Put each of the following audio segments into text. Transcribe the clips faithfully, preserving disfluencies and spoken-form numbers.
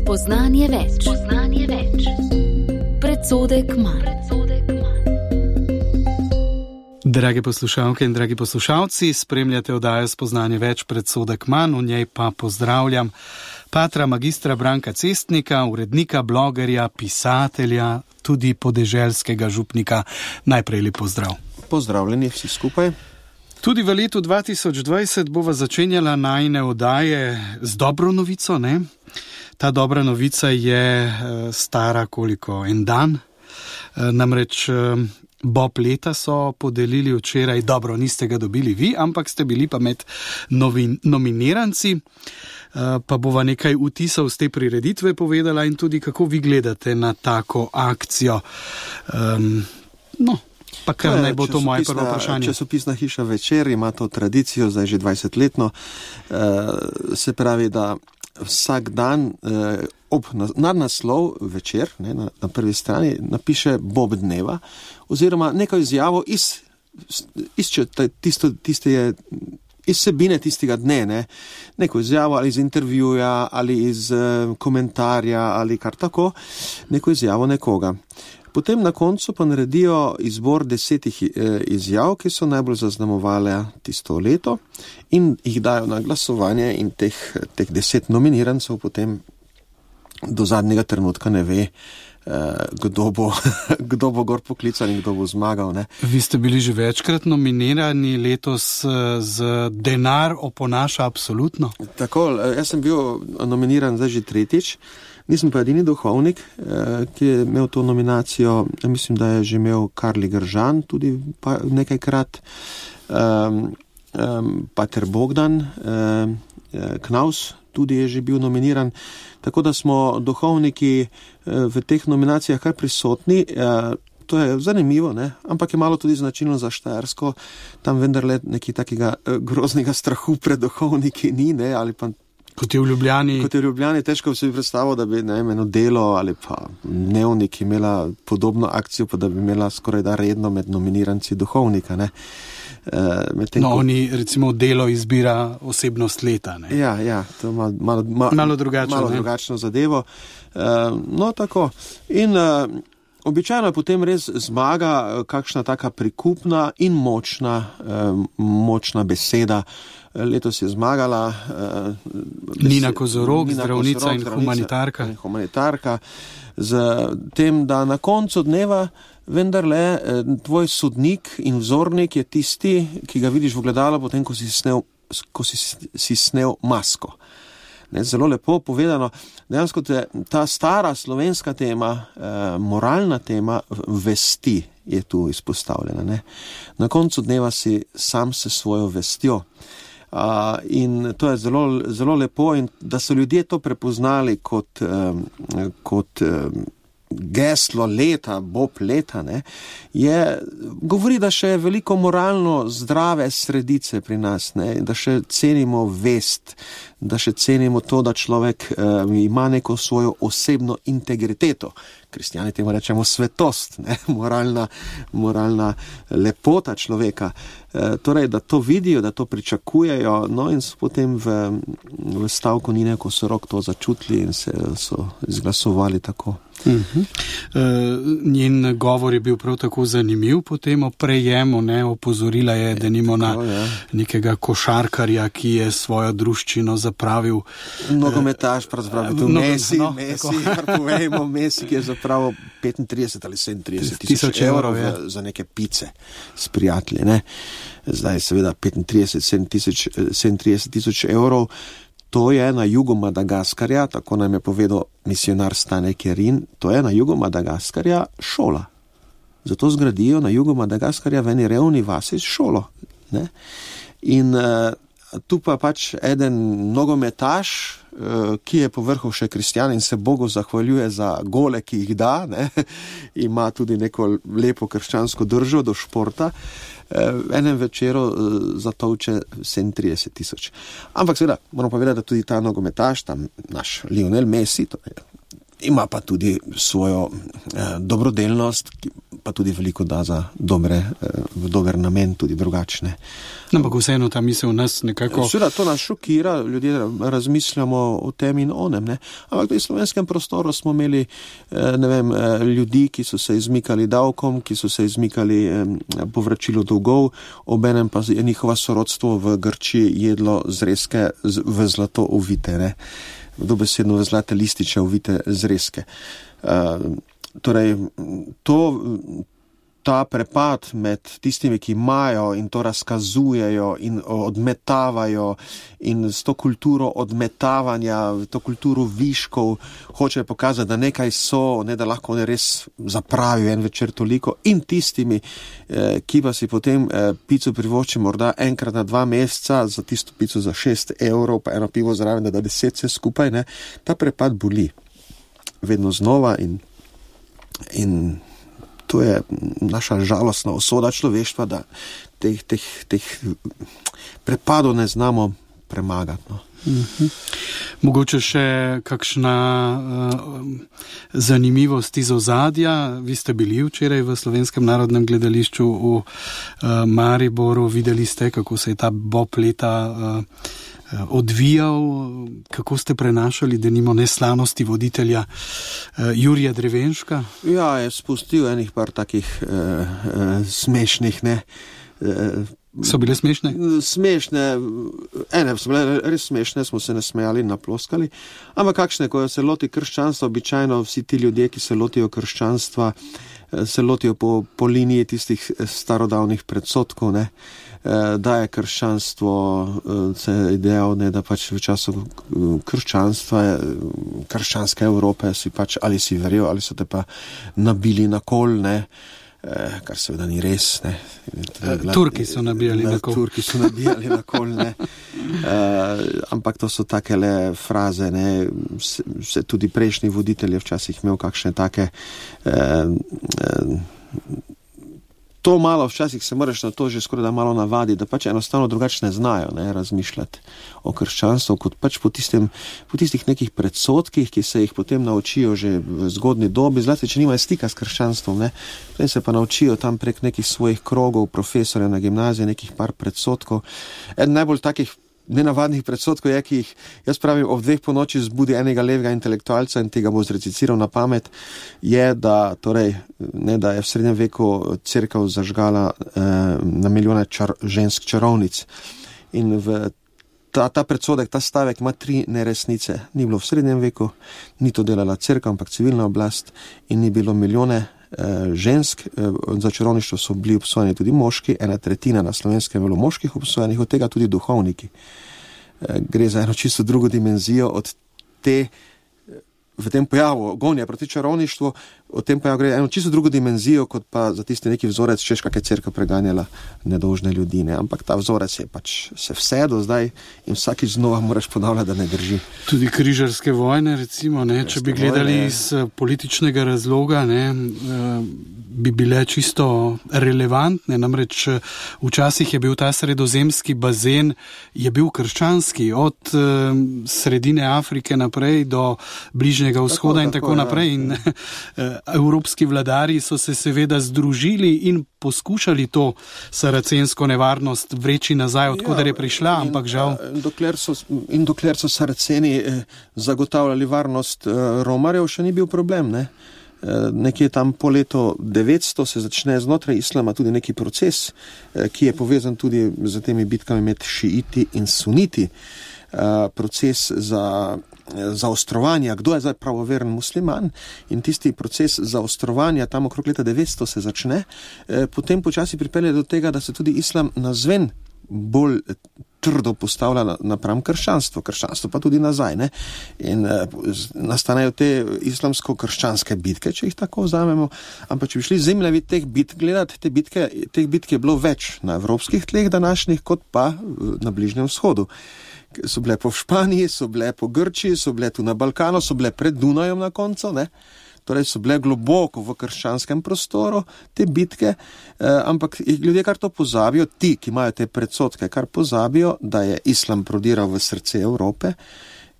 Spoznanje več. Spoznanje več. Predsodek manj. Drage poslušalke in dragi poslušalci, spremljate oddajo Spoznanje več, predsodek manj, v njej pa pozdravljam patra magistra Branka Cestnika, urednika, blogerja, pisatelja, tudi podeželskega župnika. Najprej lep pozdrav. Pozdravljeni vsi skupaj. Tudi v letu dva tisoč dvajset bova začenjala najine oddaje z dobro novico, ne? Ta dobra novica je stara koliko? En dan? Namreč Bob leta so podelili včeraj, dobro, niste ga dobili vi, ampak ste bili pa med novin, nominiranci. Pa bova nekaj vtisov z te prireditve povedala in tudi kako vi gledate na tako akcijo. Um, no, pa kar naj bo to moje prvo vprašanje. Časopisna hiša Večer ima to tradicijo, zdaj že dvajsetletno, se pravi, da vsak dan ob nadnaslov Večer, ne, na, na prvi strani, napiše Bob dneva, oziroma neko izjavo iz, iz tisto, tiste je, iz sebine tistega dne, ne, neko izjavo ali iz intervjuja, ali iz uh, komentarja, ali kar tako, neko izjavo nekoga. Potem na koncu pa naredijo izbor desetih eh, izjav, ki so najbolj zaznamovale tisto leto in jih dajo na glasovanje in teh, teh deset nominirancev potem do zadnjega trenutka ne ve, eh, kdo bo, kdo bo gor poklican in kdo bo zmagal. Ne. Vi ste bili že večkrat nominirani, letos z Denar oponaša absolutno. Tako, jaz sem bil nominiran zdaj že tretjič. Nisem pa edini duhovnik, ki je imel to nominacijo, mislim, da je že imel Karli Gržan tudi nekajkrat, um, um, Pater Bogdan, um, Knaus tudi je že bil nominiran, tako da smo duhovniki v teh nominacijah kar prisotni. To je zanimivo, ne? Ampak je malo tudi značilno za Štajersko, tam vendarle nekaj takega groznega strahu pred duhovniki ni, ne? Ali pa Kot je v Ljubljani. Kot je v Ljubljani, težko bi si predstavil, da bi ne, eno delo ali pa Dnevnik imela podobno akcijo, pa da bi imela skoraj da redno med nominiranci duhovnika. Ne. E, tem, no, ko... oni recimo Delo izbira osebnost leta. Ne. Ja, ja, to je malo, malo, malo, malo, drugačno, malo drugačno zadevo. E, no, tako. In e, običajno je potem res zmaga kakšna taka prikupna in močna, e, močna beseda. Letos je zmagala uh, Nina Kozorog, Nina zdravnica Kozorog, in zdravnica humanitarka. In humanitarka z tem, da na koncu dneva vendarle tvoj sodnik in vzornik je tisti, ki ga vidiš v ogledalu potem, ko si snel, ko si, si snel masko. Ne, zelo lepo povedano, dejansko te, ta stara slovenska tema, eh, moralna tema vesti je tu izpostavljena. Ne. Na koncu dneva si sam se svojo vestjo. Uh, in to je zelo, zelo lepo, in da so ljudje to prepoznali kot, um, kot um, geslo leta, Bob leta, ne, je, govori, da še je veliko moralno zdrave sredice pri nas, ne, da še cenimo vest, da še cenimo to, da človek um, ima neko svojo osebno integriteto. Kristjani temu rečemo svetost, ne, moralna, moralna lepota človeka. E, torej, da to vidijo, da to pričakujejo, no in so potem v, v stavku Nine Kozorog to začutili in se so izglasovali tako. Uh-huh. E, njen govor je bil prav tako zanimiv po tem prejemu, ne, opozorila je, da nimo na ja. nekega košarkarja, ki je svojo druščino zapravil. Nogometaš, pravzaprav, tu no, Messi, no, Messi, kar povejmo, Messi, ki je zapravil petintrideset ali sedemintrideset tisoč evrov ja. za neke pice s prijatelji, ne. Zdaj seveda petintrideset, sedemintrideset tisoč evrov, to je na jugu Madagaskarja, tako nam je povedal misionar Stane Kerin, to je na jugu Madagaskarja šola. Zato zgradijo na jugu Madagaskarja v eni revni vasi šolo. Ne? In uh, tu pa pač eden nogometaš, uh, ki je povrhu še kristjan in se Bogu zahvaljuje za gole, ki jih da, ne? Ima tudi neko lepo krščansko držo do športa, v enem večeru zatovče sedemintrideset tisoč. Ampak seveda, moram povedati, da tudi ta nogometaš, tam naš Lionel Messi, to je, ima pa tudi svojo eh, dobrodelnost, pa tudi veliko da za dobre, v dober namen, tudi drugačne. Ampak vseeno ta misel nas nekako... Seveda, to nas šokira, ljudje razmišljamo o tem in onem, ne. Ampak tudi v slovenskem prostoru smo imeli, ne vem, ljudi, ki so se izmikali davkom, ki so se izmikali povračilu dolgov, obenem pa je njihova sorodstvo v Grčiji jedlo zrezke v zlato ovite, ne. Dobesedno v zlate lističe ovite zrezke. Torej, to... ta prepad med tistimi, ki imajo in to razkazujejo in odmetavajo in s to kulturo odmetavanja, to kulturo viškov hočejo pokazati, da nekaj so, ne da lahko ne res zapravijo en večer toliko, in tistimi, eh, ki pa si potem eh, pico privošči morda enkrat na dva meseca za tisto pico za šest evrov, pa eno pivo zraven, da da deset se skupaj, ne, ta prepad boli vedno znova in, in to je naša žalostna usoda človeštva, da teh, teh, teh prepadov ne znamo premagati. No. Mhm. Mogoče še kakšna uh, zanimivost iz ozadja. Vi ste bili včeraj v Slovenskem narodnem gledališču v uh, Mariboru, videli ste, kako se je ta bob leta uh, odvijal, kako ste prenašali denimo neslanosti voditelja uh, Jurija Drevenška? Ja, je spustil enih par takih uh, uh, smešnih, ne. Uh, so bile smešne? Smešne, ene so bile res smešne, smo se nasmejali, naploskali, ampak kakšne, ko se loti krščanstva, običajno vsi ti ljudje, ki se lotijo krščanstva, se lotijo po, po liniji tistih starodavnih predsodkov, ne. Da je krščanstvo, se je dejal, ne, da pač v času krščanstva, krščanske Evrope si pač ali si verjel, ali so te pa nabili na kol, ne, kar seveda ni res, ne. Turki so nabijali na kol. Turki so nabijali na kol, ne. Ampak to so takele fraze, ne, se, se tudi prejšnji voditelj je včasih imel kakšne take eh, eh, to malo, včasih se moraš na to že skoraj da malo navadi, da pač enostavno drugače ne znajo, ne, razmišljati o krščanstvu, kot pač po, tistem, po tistih nekih predsodkih, ki se jih potem naučijo že v zgodni dobi, zlasti, če nimajo stika s krščanstvom, ne, potem se pa naučijo tam prek nekih svojih krogov, profesorja na gimnaziji, nekih par predsodkov. Eden najbolj takih nenavadnih predsodkov je, ki jih, jaz pravim, ob dveh po noči zbudi enega levega intelektualca in tega bo zreciciral na pamet, je, da, torej, ne, da je v srednjem veku cerkev zažgala eh, na milijone čar, žensk čarovnic. In v ta, ta predsodek, ta stavek ima tri neresnice. Ni bilo v srednjem veku, ni to delala cerkev, ampak civilna oblast, in ni bilo milijone žensk, za čarovništvo so bili obsojeni tudi moški, ena tretjina na Slovenskem je bilo moških obsojenih, od tega tudi duhovniki. Gre za eno čisto drugo dimenzijo od te, v tem pojavu gonja proti čarovništvu, od tem pojavu gre eno čisto drugo dimenzijo, kot pa za tisti neki vzorec, češ kak je cerkev preganjala nedolžne ljudi, ne. Ampak ta vzorec je pač se vse do zdaj in vsakič znova moraš ponavljati, da ne drži. Tudi križarske vojne, recimo, ne, če bi gledali vojne iz političnega razloga, ne, bi bile čisto relevantne, namreč včasih je bil ta sredozemski bazen, je bil krščanski, od sredine Afrike naprej do Bližnjega vzhoda tako, in tako, tako naprej. Ja. In evropski vladarji so se seveda združili in poskušali to saracensko nevarnost vreči nazaj, odkuder je prišla, ja, ampak žal. In dokler so, in dokler so Saraceni eh, zagotavljali varnost eh, Romarjev, še ni bil problem, ne. Nekje tam po letu devetsto se začne znotraj islama tudi neki proces, ki je povezan tudi z temi bitkami med šiiti in suniti. Proces za zaostrovanja, kdo je zdaj pravoveren musliman, in tisti proces zaostrovanja tam okrog leta devetsto se začne, potem počasi pripelje do tega, da se tudi islam nazven bolj trdo postavlja napram krščanstvo, krščanstvo pa tudi nazaj, ne. In eh, nastanejo te islamsko-krščanske bitke, če jih tako vzamemo, ampak če bi šli zemljevid teh bitk gledati, te bitke, teh bitk je bilo več na evropskih tleh današnjih, kot pa na Bližnjem vzhodu. So bile po Španiji, so bile po Grčiji, so bile tu na Balkanu, so bile pred Dunajem na koncu, ne. Torej so bile globoko v krščanskem prostoru te bitke, eh, ampak ljudje kar to pozabijo, ti, ki imajo te predsodke, kar pozabijo, da je islam prodiral v srce Evrope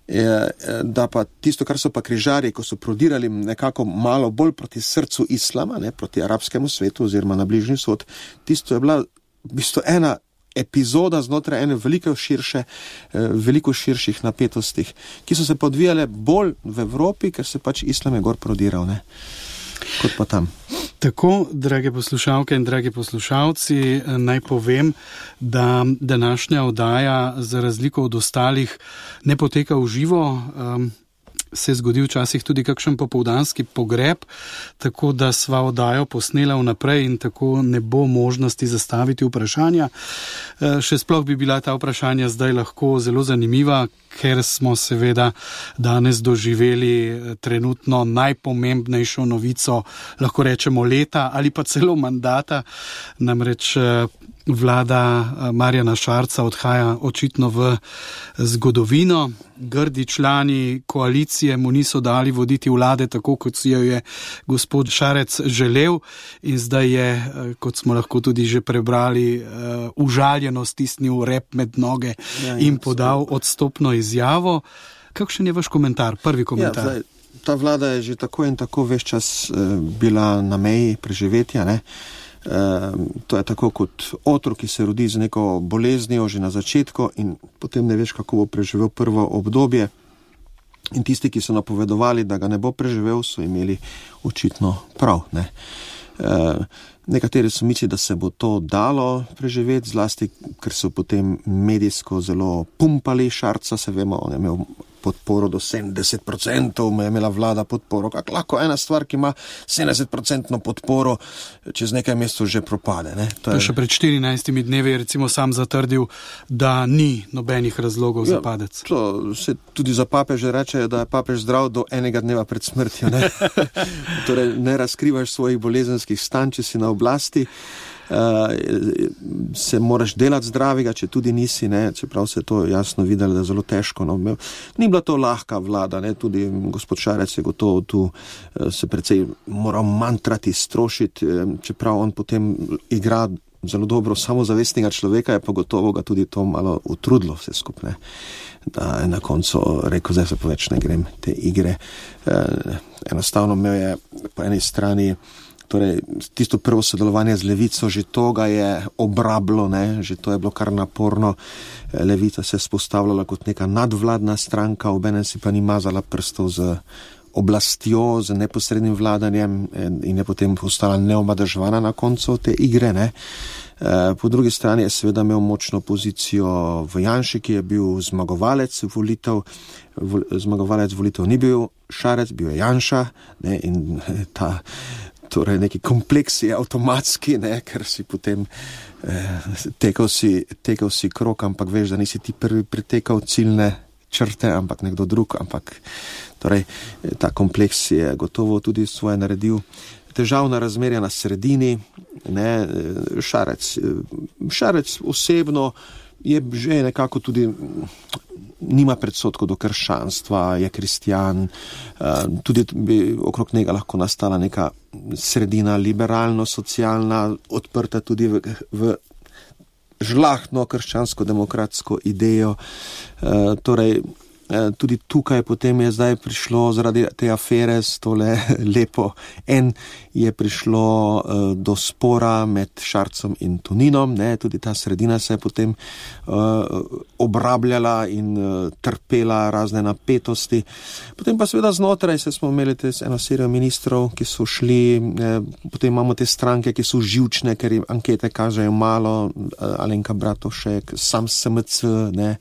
da pa tisto, kar so pa križarji, ko so prodirali nekako malo bolj proti srcu islama, ne, proti arabskemu svetu oziroma na Bližnji vzhod, tisto je bila v bistvu ena epizoda znotraj ene veliko širše, veliko širših napetostih, ki so se podvijale bolj v Evropi, ker se pač islam je gor prodiral, ne, kot pa tam. Tako, drage poslušalke in dragi poslušalci, naj povem, da današnja oddaja za razliko od ostalih ne poteka v živo, um, se zgodi včasih tudi kakšen popoldanski pogreb, tako da sva oddajo posnela vnaprej in tako ne bo možnosti zastaviti vprašanja. Še sploh bi bila ta vprašanja zdaj lahko zelo zanimiva, ker smo seveda danes doživeli trenutno najpomembnejšo novico, lahko rečemo leta ali pa celo mandata, namreč vlada Marjana Šarca odhaja očitno v zgodovino. Grdi člani koalicije mu niso dali voditi vlade tako, kot si jo je gospod Šarec želel in zdaj je, kot smo lahko tudi že prebrali, užaljeno stisnil rep med noge in podal odstopno izjavo. Kakšen je vaš komentar, prvi komentar? Ja, zdaj, ta vlada je že tako in tako ves čas bila na meji preživetja, ne? Uh, to je tako kot otrok, ki se rodi z neko boleznijo že na začetku in potem ne veš, kako bo preživel prvo obdobje. In tisti, ki so napovedovali, da ga ne bo preživel, so imeli očitno prav. Ne? Uh, nekateri so mislili, da se bo to dalo preživeti, zlasti, ker so potem medijsko zelo pumpali Šarca, se vemo, on je imel podporo do sedemdeset procentov, je imela vlada podporo. Kako lahko ena stvar, ki ima sedemdeset procentno podporo, čez nekaj mesecev že propade. Ne? To je... Še pred štirinajstimi dnevi je recimo sam zatrdil, da ni nobenih razlogov ja, za padec. To se tudi za papeže reče, da je papež zdrav do enega dneva pred smrtjo. Ne? Torej ne razkrivaš svojih bolezenskih stanj, če si na oblasti. Uh, se moraš delati zdravega, če tudi nisi, ne, čeprav se to jasno videli, da je zelo težko. No. Ni bila to lahka vlada, ne, tudi gospod Šarec je gotovo tu uh, se precej moral mantrati, strošiti, um, čeprav on potem igra zelo dobro samozavestnega človeka, je pa gotovo ga tudi to malo utrudilo vse skupne. Da je na koncu rekel, zdaj se pa več ne grem te igre. Uh, enostavno imel je po eni strani torej, tisto prvo sodelovanje z Levico, že to ga je obrablo, ne? Že to je bilo kar naporno. Levica se je spostavljala kot neka nadvladna stranka, obenem si pa ni mazala prstov z oblastjo, z neposrednim vladanjem in je potem postala neomadeževana na koncu te igre. Ne? Po drugi strani je seveda imel močno pozicijo v Janši, ki je bil zmagovalec volitev. Zmagovalec volitev ni bil Šarec, bil je Janša, ne? In ta torej neki kompleks je avtomatski, ne, ker si potem eh, tekel, si, tekel si krok, ampak veš, da nisi ti prvi pretekal ciljne črte, ampak nekdo drug, ampak torej ta kompleks je gotovo tudi svoje naredil. Težavna razmerja na sredini, ne, Šarec, Šarec osebno je že nekako tudi nima predsodkov do krščanstva, je kristjan, tudi bi okrog njega lahko nastala neka sredina liberalno-socialna, odprta tudi v, v žlahtno krščansko-demokratsko idejo. Torej, tudi tukaj potem je zdaj prišlo zaradi te afere s tole lepo en, je prišlo uh, do spora med Šarcem in Toninom, ne, tudi ta sredina se je potem uh, obrabljala in uh, trpela razne napetosti. Potem pa seveda znotraj se smo imeli te eno serijo ministrov, ki so šli, eh, potem imamo te stranke, ki so živčne, ker jim ankete kažejo malo, uh, Alenka Bratušek, sam S M C, ne,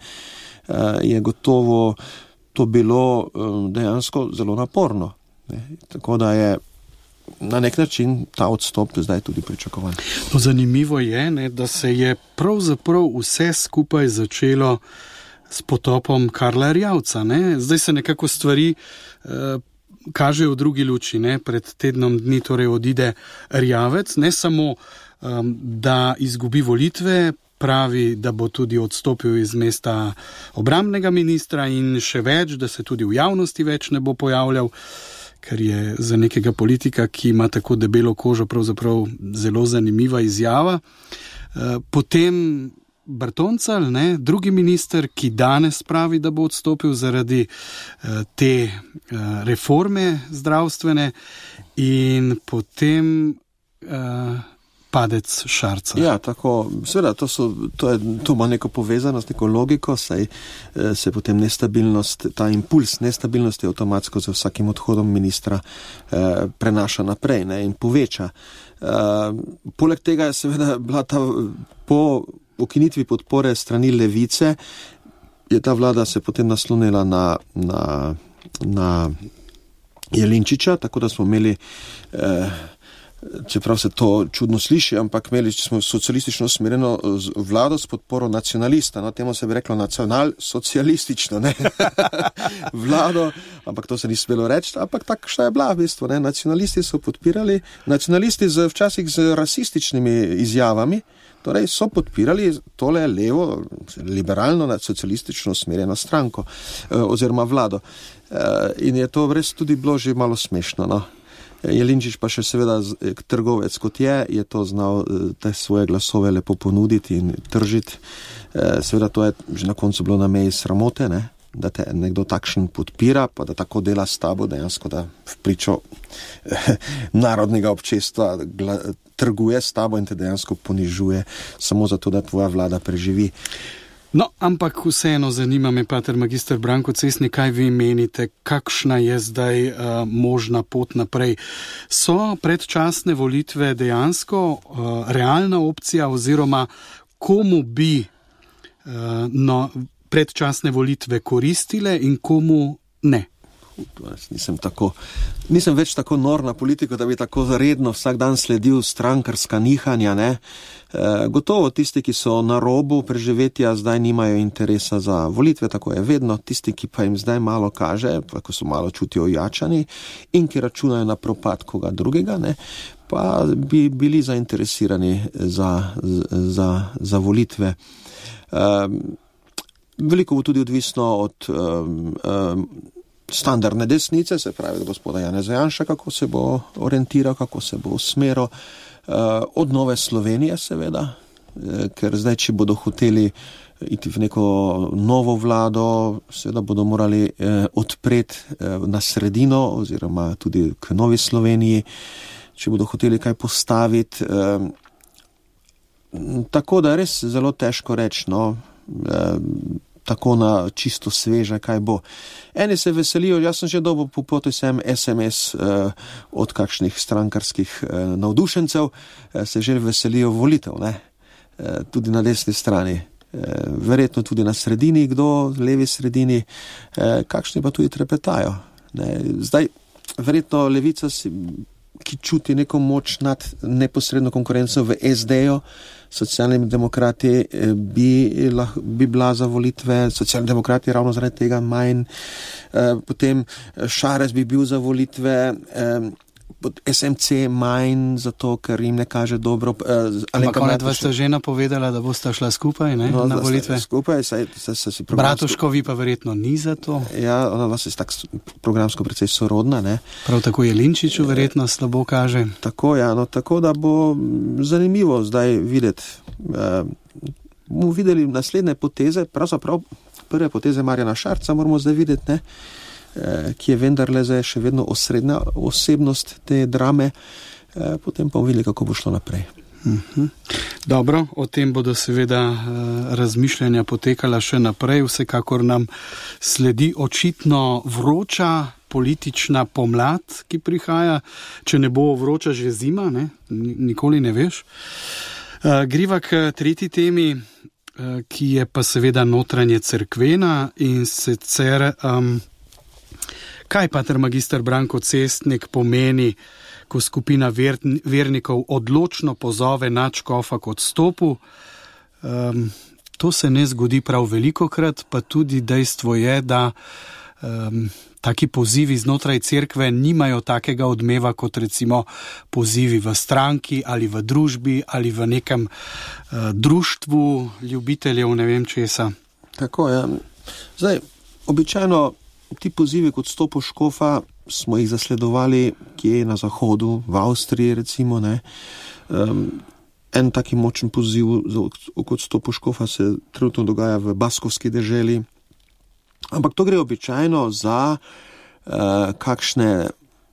je gotovo to bilo dejansko zelo naporno. Ne. Tako da je na nek način ta odstop zdaj tudi pričakovan. No, zanimivo je, ne, da se je pravzaprav vse skupaj začelo s potopom Karla Erjavca. Ne. Zdaj se nekako stvari eh, kažejo v drugi luči. Ne. Pred tednom dni torej odide Erjavec, ne samo, um, da izgubi volitve, pravi, da bo tudi odstopil iz mesta obrambnega ministra in še več, da se tudi v javnosti več ne bo pojavljal, ker je za nekega politika, ki ima tako debelo kožo, pravzaprav zelo zanimiva izjava. Potem Bertoncelj, ne, drugi minister, ki danes pravi, da bo odstopil zaradi uh, te uh, reforme zdravstvene, in potem uh, padec Šarca. Ja, tako, seveda, to, so, to, je, to ima neko povezanost, neko logiko, saj eh, se potem nestabilnost, ta impuls nestabilnosti avtomatsko za vsakim odhodom ministra eh, prenaša naprej, ne, in poveča. Eh, poleg tega je seveda bila ta, po ukinitvi podpore strani Levice, je ta vlada se potem naslonila na, na, na Jelinčiča, tako da smo imeli eh, čeprav se to čudno sliši, ampak imeli smo socialistično usmerjeno vlado s podporo nacionalista, no, temu se bi reklo nacional-socialistično, ne, vlado, ampak to se ni smelo reči, ampak takšna je bila v bistvu, ne, nacionalisti so podpirali, nacionalisti z, včasih z rasističnimi izjavami, torej so podpirali tole levo, liberalno, socialistično usmerjeno stranko, eh, oziroma vlado. Eh, in je to res tudi bilo že malo smešno, no. Jelinčič pa še seveda trgovec kot je, je to znal te svoje glasove lepo ponuditi in tržiti. Seveda to je že na koncu bilo na meji sramote, ne? Da te nekdo takšen podpira, pa da tako dela s tabo, dejansko da v pričo narodnega občestva gla, trguje s tabo in te dejansko ponižuje samo zato, da tvoja vlada preživi. No, ampak vseeno zanima me, pater magister Branko Cestnik, kaj vi menite, kakšna je zdaj uh, možna pot naprej? So predčasne volitve dejansko uh, realna opcija oziroma komu bi uh, no, predčasne volitve koristile in komu ne? Nisem, tako, nisem več tako nor na politiko, da bi tako redno vsak dan sledil strankarska nihanja, ne? E, gotovo tisti, ki so na robu preživetja, zdaj nimajo interesa za volitve, tako je vedno. Tisti, ki pa jim zdaj malo kaže, ko so malo čutijo ojačani in ki računajo na propad koga drugega, ne, pa bi bili zainteresirani za, za, za volitve. E, veliko bo tudi odvisno od um, um, standardne desnice, se pravi, da gospoda Janeza Janša, kako se bo orientiral, kako se bo usmeril, uh, od Nove Slovenije seveda, uh, ker zdaj, če bodo hoteli iti v neko novo vlado, seveda bodo morali uh, odpreti uh, na sredino oziroma tudi k Novi Sloveniji, če bodo hoteli kaj postaviti. Uh, tako da res zelo težko reči, no, uh, tako na čisto sveže, kaj bo. Eni se veselijo, jaz sem že dobil po poti sem es em es uh, od kakšnih strankarskih uh, navdušencev, uh, se že veselijo volitev, ne? Uh, tudi na desni strani. Uh, verjetno tudi na sredini, kdo, levi sredini, uh, kakšni pa tudi trepetajo. Ne? Zdaj, verjetno levica, si, ki čuti neko moč nad neposredno konkurenco v es de-ju, socialni demokrati bi, lah, bi bila za volitve, socialni demokrati ravno zaradi tega manj, eh, potem Šarec bi bil za volitve, eh, es em ce manj, zato ker jim ne kaže dobro. Eh, Ampak ona dva sta že napovedala, da bosta šla skupaj, ne, no, na volitve. Skupaj, saj, saj, saj si programsko... Bratuškovi pa verjetno ni za to. Ja, ona vas je tako programsko precej sorodna, ne. Prav tako Jelinčiču verjetno slabo kaže. Tako, ja, no, tako da bo zanimivo zdaj videti. Eh, bomo videli naslednje poteze, pravzaprav prve poteze Marjana Šarca moramo zdaj videti, ne, ki je vendarle zdaj še vedno osrednja osebnost te drame, potem pa bomo videli, kako bo šlo naprej. Uh-huh. Dobro, o tem bodo seveda razmišljanja potekala še naprej, vsekakor nam sledi očitno vroča politična pomlad, ki prihaja, če ne bo vroča že zima, ne? Nikoli ne veš. Griva k tretji temi, ki je pa seveda notranje cerkvena, in sicer um, kaj pater magister Branko Cestnik pomeni, ko skupina ver, vernikov odločno pozove nadškofa k odstopu. Um, to se ne zgodi prav velikokrat, pa tudi dejstvo je, da um, taki pozivi znotraj cerkve nimajo takega odmeva kot recimo pozivi v stranki ali v družbi ali v nekem uh, društvu ljubiteljev ne vem česa. Tako je. Zdaj, običajno ti pozivi k odstopu škofa smo jih zasledovali kje na zahodu, v Avstriji recimo, ne. Um, en taki močen poziv za odstopu škofa se trenutno dogaja v baskovski deželi. Ampak to gre običajno za uh, kakšne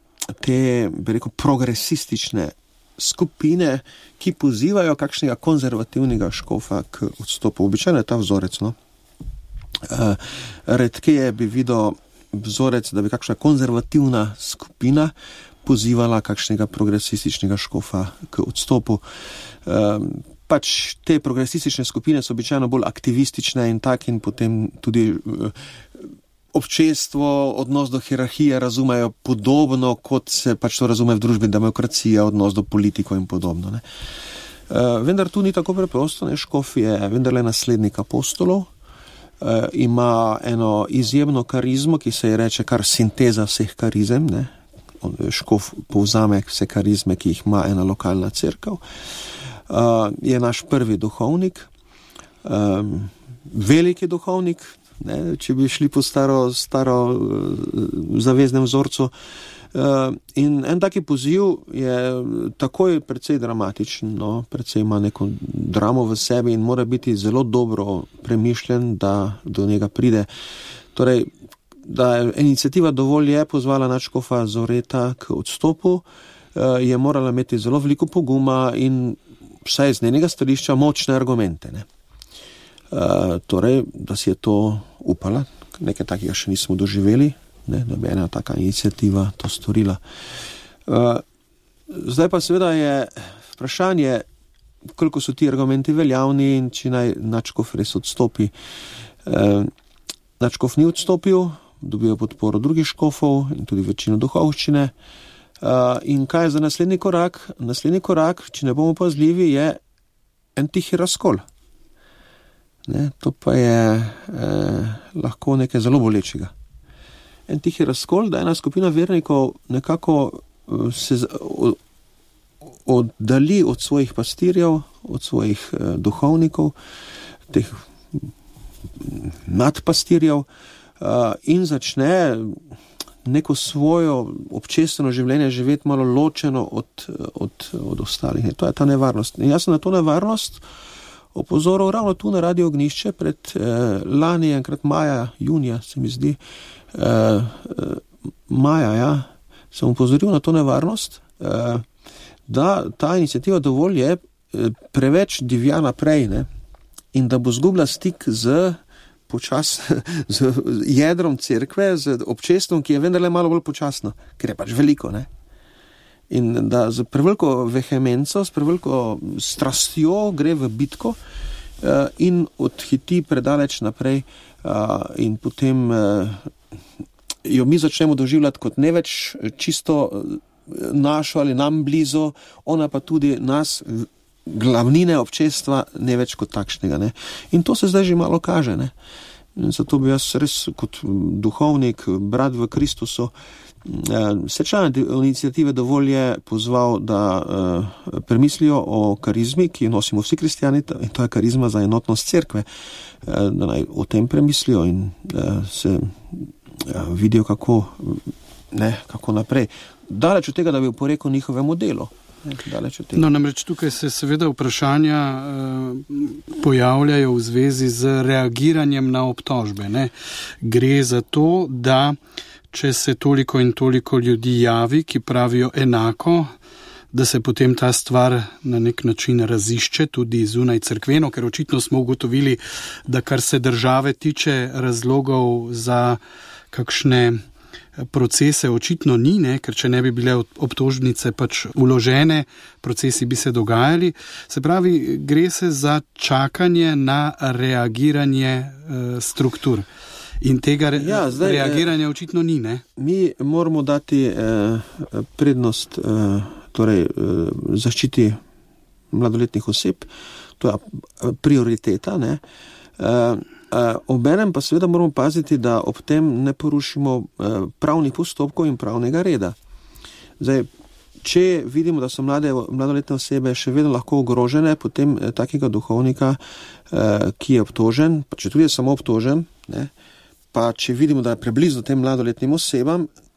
te, bi rekel, progresistične skupine, ki pozivajo kakšnega konzervativnega škofa k odstopu. Običajno je ta vzorec, no. Uh, redkeje bi videl vzorec, da bi kakšna konzervativna skupina pozivala kakšnega progresističnega škofa k odstopu. Um, pač te progresistične skupine so običajno bolj aktivistične in tak in potem tudi uh, občestvo, odnos do hierarhije razumejo podobno, kot se pač to razume v družbi demokracija, odnos do politikov in podobno. Ne. Uh, vendar tu ni tako preprosto, ne. Škof je vendarle naslednik apostolov, uh, ima eno izjemno karizmo, ki se je reče kar sinteza vseh karizem, ne. Škof povzame vse karizme, ki jih ima ena lokalna cerkev. Uh, je naš prvi duhovnik, um, veliki duhovnik, ne, če bi šli po staro, staro uh, zaveznem vzorcu. Uh, in en taki poziv je takoj precej dramatičen, no, precej ima neko dramo v sebi in mora biti zelo dobro premišljen, da do njega pride. Torej, da je iniciativa Dovolj je pozvala nadškofa Zoreta k odstopu, je morala imeti zelo veliko poguma in vsaj z njenega stališča močne argumente. Ne. Uh, torej, da si je to upala, nekaj takega še nismo doživeli, ne, da bi ena taka iniciativa to storila. Uh, zdaj pa seveda je vprašanje, koliko so ti argumenti veljavni in če naj nadškof res odstopi. Uh, nadškof ni odstopil, dobijo podporo drugih škofov in tudi večino duhovščine. Uh, in kaj je za naslednji korak? Naslednji korak, če ne bomo pazljivi, je en tihi razkol. Ne, to pa je eh, lahko nekaj zelo bolečega. En tihi razkol, da ena skupina vernikov nekako uh, se od, oddali od svojih pastirjev, od svojih eh, duhovnikov, teh nadpastirjev, Uh, in začne neko svojo občestveno življenje živeti malo ločeno od, od, od ostalih. To je ta nevarnost. In jaz sem na to nevarnost opozoril ravno tu na Radio Ognjišče pred eh, lani, enkrat maja, junija, se mi zdi, eh, maja, ja, sem upozoril na to nevarnost, eh, da ta iniciativa Dovolj je eh, preveč divja naprej, ne, in da bo zgubila stik z počas z jedrom cerkve, z občestvom, ki je vendarle malo bolj počasno, ker je pač veliko, ne. In da z preveliko vehemenco, s preveliko strastjo gre v bitko uh, in odhiti predaleč naprej uh, in potem uh, jo mi začnemo doživljati kot ne več čisto našo ali nam blizu, ona pa tudi nas glavnine občestva ne več kot takšnega. Ne. In to se zdaj že malo kaže. Ne. In zato bi jaz res kot duhovnik, brat v Kristusu, se člane iniciative Dovolj je pozval, da uh, premislijo o karizmi, ki jo nosimo vsi kristjani, in to je karizma za enotnost cerkve, uh, da naj o tem premislijo in uh, se uh, vidijo, kako, ne, kako naprej. Daleč od tega, da bi oporekal njihovemu delu. No, namreč tukaj se seveda vprašanja eh, pojavljajo v zvezi z reagiranjem na obtožbe. Ne? Gre za to, da če se toliko in toliko ljudi javi, ki pravijo enako, da se potem ta stvar na nek način razišče tudi zunaj cerkveno, ker očitno smo ugotovili, da kar se države tiče razlogov za kakšne procese očitno ni, ne, ker če ne bi bile obtožnice pač uložene, procesi bi se dogajali. Se pravi, gre se za čakanje na reagiranje uh, struktur. In tega re- ja, zdaj, reagiranja očitno ni, ne? Mi moramo dati eh, prednost eh, torej, eh, zaščiti mladoletnih oseb, to je prioriteta, ne? Eh, Uh, obenem pa seveda moramo paziti, da ob tem ne porušimo uh, pravnih postopkov in pravnega reda. Zdaj, če vidimo, da so mlade, mladoletne osebe še vedno lahko ogrožene, potem eh, takega duhovnika, eh, ki je obtožen, pa če tudi je samo obtožen, ne, pa če vidimo, da je preblizu tem mladoletnim osebam,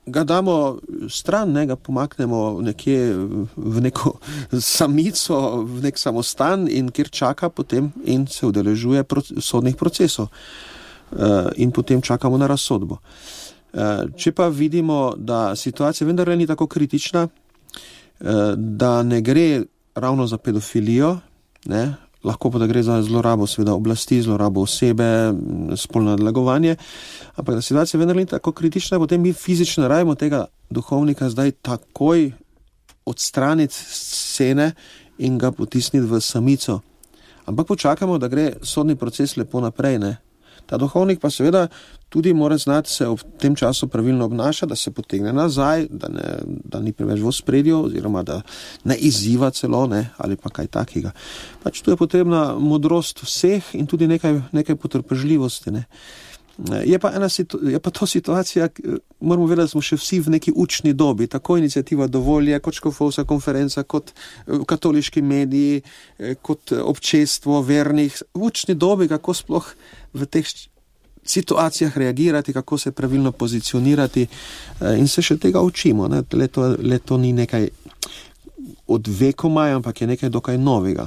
ga damo stran, ne, ga pomaknemo nekje v neko samico, v nek samostan in kjer čaka potem in se udeležuje sodnih procesov. In potem čakamo na razsodbo. Če pa vidimo, da situacija vendarle ni tako kritična, da ne gre ravno za pedofilijo, ne, lahko pa da gre za zlorabo seveda oblasti, zlorabo osebe, spolno nadlegovanje, ampak da situacija vendarle ni tako kritična, potem mi fizično rabimo tega duhovnika zdaj takoj odstraniti scene in ga potisniti v samico. Ampak počakamo, da gre sodni proces lepo naprej, ne. Ta duhovnik pa seveda tudi mora znati se v tem času pravilno obnaša, da se potegne nazaj, da, ne, da ni preveč v ospredju, oziroma da ne izziva celo, ne, ali pa kaj takega. Pač tu je potrebna modrost vseh in tudi nekaj, nekaj potrpežljivosti, ne. Je pa, ena, je pa to situacija, moramo vedeti, da smo še vsi v neki učni dobi, tako iniciativa Dovolje, kot Škofovska konferenca, kot katoliški mediji, kot občestvo vernih, v učni dobi, kako sploh v teh situacijah reagirati, kako se pravilno pozicionirati in se še tega učimo. Ne? Leto, leto ni nekaj od vekomaj, ampak je nekaj dokaj novega.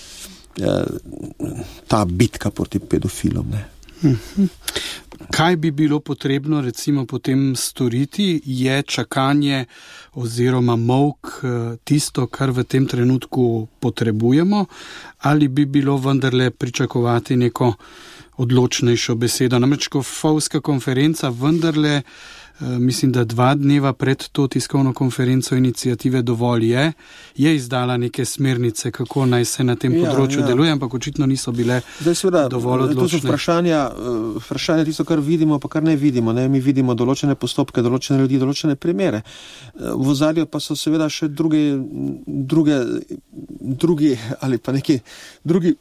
Ta bitka proti pedofilom, ne. Kaj bi bilo potrebno recimo potem storiti, je čakanje oziroma molk tisto, kar v tem trenutku potrebujemo, ali bi bilo vendarle pričakovati neko odločnejšo besedo. Namreč Škofovska konferenca vendarle, mislim, da dva dneva pred to tiskovno konferenco iniciative Dovolj je, je izdala neke smernice, kako naj se na tem področju ja, ja. deluje, ampak očitno niso bile Zdaj, seveda, dovolj odločne. To so vprašanja, vprašanja tisto, kar vidimo, pa kar ne vidimo. Ne? Mi vidimo določene postopke, določene ljudi, določene primere. V ozadju pa so seveda še druge, druge, drugi ali pa neki drugi,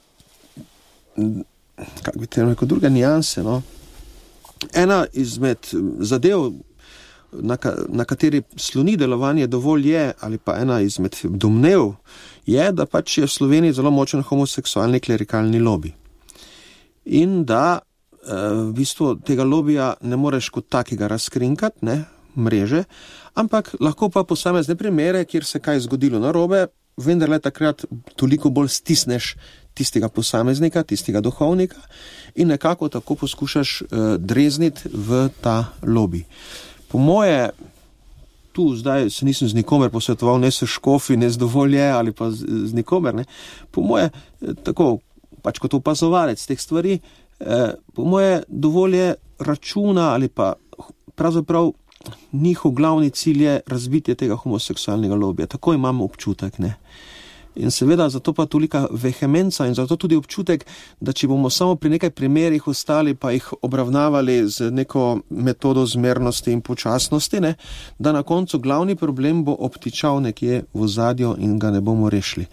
kako bi te rekel, druge nijanse, no. Ena izmed zadev, na, ka, na kateri sloni delovanje Dovolj je, ali pa ena izmed domnev, je, da pač je v Sloveniji zelo močen homoseksualni klerikalni lobby. In da eh, v bistvu tega lobija ne moreš kot takega razkrinkati, ne, mreže, ampak lahko pa posamezne primere, kjer se kaj zgodilo narobe, vendarle takrat toliko bolj stisneš tistega posameznika, tistega duhovnika in nekako tako poskušaš uh, drezniti v ta lobby. Po moje, tu zdaj se nisem z nikomer posvetoval, ne s škofi, ne z Dovolje ali pa z, z nikomer, ne. Po moje, tako, pač kot opazovalec teh stvari, eh, po moje Dovolje računa ali pa pravzaprav njihov glavni cilj je razbitje tega homoseksualnega lobija. Tako imam občutek, ne. In seveda zato pa tolika vehemenca in zato tudi občutek, da če bomo samo pri nekaj primerih ostali pa jih obravnavali z neko metodo zmernosti in počasnosti, ne, da na koncu glavni problem bo obtičal nekje v ozadju in ga ne bomo rešili.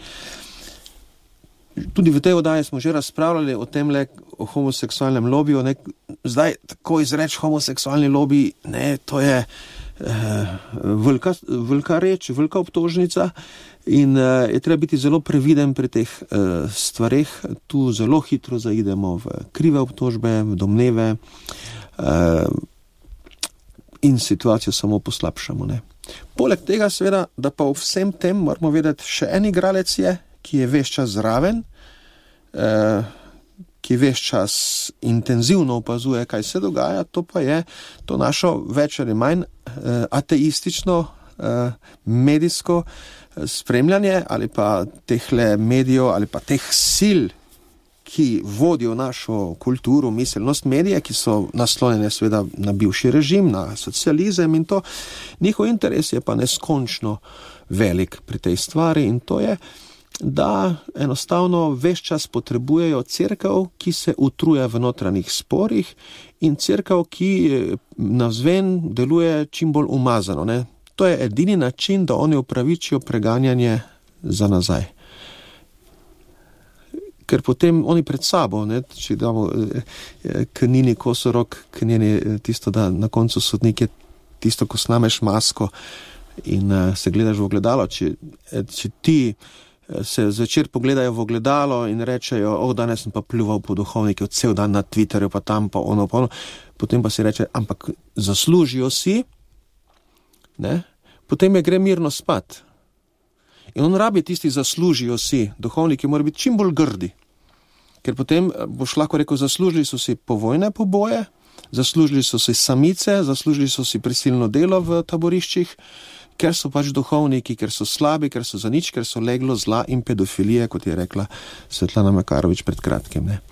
Tudi v tej oddaji smo že razpravljali o tem le o homoseksualnem lobiju, ne, zdaj tako izreč homoseksualni lobij, ne, to je eh, velika, velika reč, velika obtožnica. In uh, je treba biti zelo previden pri teh uh, stvareh. Tu zelo hitro zaidemo v krive obtožbe, v domneve uh, in situacijo samo poslabšamo. Ne. Poleg tega seveda, da pa v vsem tem moramo vedeti še en igralec je, ki je ves čas zraven, uh, ki ves čas intenzivno opazuje, kaj se dogaja, to pa je to našo več ali manj uh, ateistično uh, medijsko spremljanje ali pa tehle medijev ali pa teh sil, ki vodijo našo kulturo, miselnost, medije, ki so naslonjene seveda na bivši režim, na socializem in to. Njihov interes je pa neskončno velik pri tej stvari in to je, da enostavno ves čas potrebujejo cerkev, ki se utruje v notranjih sporih in cerkev, ki navzven deluje čim bolj umazano, ne. To je edini način, da oni upravičijo preganjanje za nazaj. Ker potem oni pred sabo, ne, če damo k Nini Kosorok, k njeni tisto, da na koncu sodnik je tisto, ko snameš masko in uh, se gledaš v ogledalo, če, če ti se zvečer pogledajo v ogledalo in rečejo, o, danes sem pa pljuval po duhovnike, cel dan na Twitterju, pa tam, pa ono, pa ono, potem pa si reče, ampak zaslužijo si, ne, potem je gre mirno spat. In on rabi tisti zaslužijo si, duhovniki morajo biti čim bolj grdi. Ker potem boš lahko rekel, zaslužili so si povojne poboje, zaslužili so si samice, zaslužili so si prisilno delo v taboriščih, ker so pač duhovniki, ker so slabi, ker so za nič, ker so leglo zla in pedofilije, kot je rekla Svetlana Makarovič pred kratkim. Ne?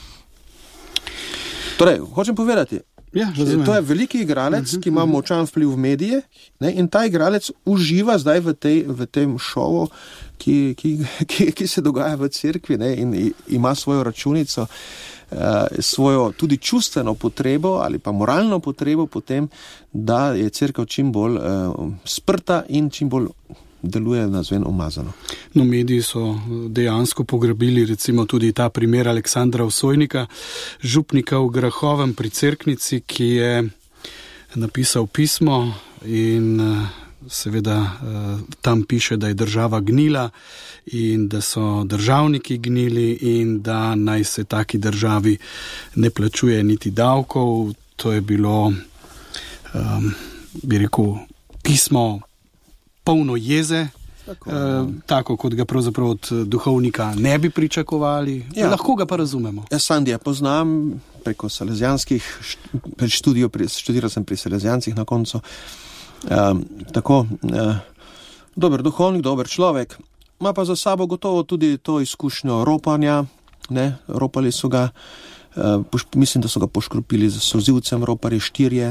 Torej, hočem povedati, Ja, to je veliki igralec, ki ima močan vpliv v medije, ne, in ta igralec uživa zdaj v, tej, v tem šovu, ki, ki, ki, ki se dogaja v cerkvi, ne, in ima svojo računico, eh, svojo tudi čustveno potrebo ali pa moralno potrebo potem, da je cerkev čim bolj eh, sprta in čim bolj deluje nazven umazano. No, mediji so dejansko pograbili recimo tudi ta primer Aleksandra Osojnika, župnika v Grahovem pri Cerknici, ki je napisal pismo in seveda tam piše, da je država gnila in da so državniki gnili in da naj se taki državi ne plačuje niti davkov. To je bilo, um, bi rekel, pismo polno jeze, tako, eh, tako kot ga pravzaprav od duhovnika ne bi pričakovali. Ja. Lahko ga pa razumemo. Jaz Sandija poznam preko salezijanskih, pred študijo, študiral sem pri salezijancih na koncu. Um, tako, uh, dober duhovnik, dober človek, ima pa za sabo gotovo tudi to izkušnjo ropanja, ne, ropali so ga, uh, poš, mislim, da so ga poškropili z solzivcem, ropari štirje.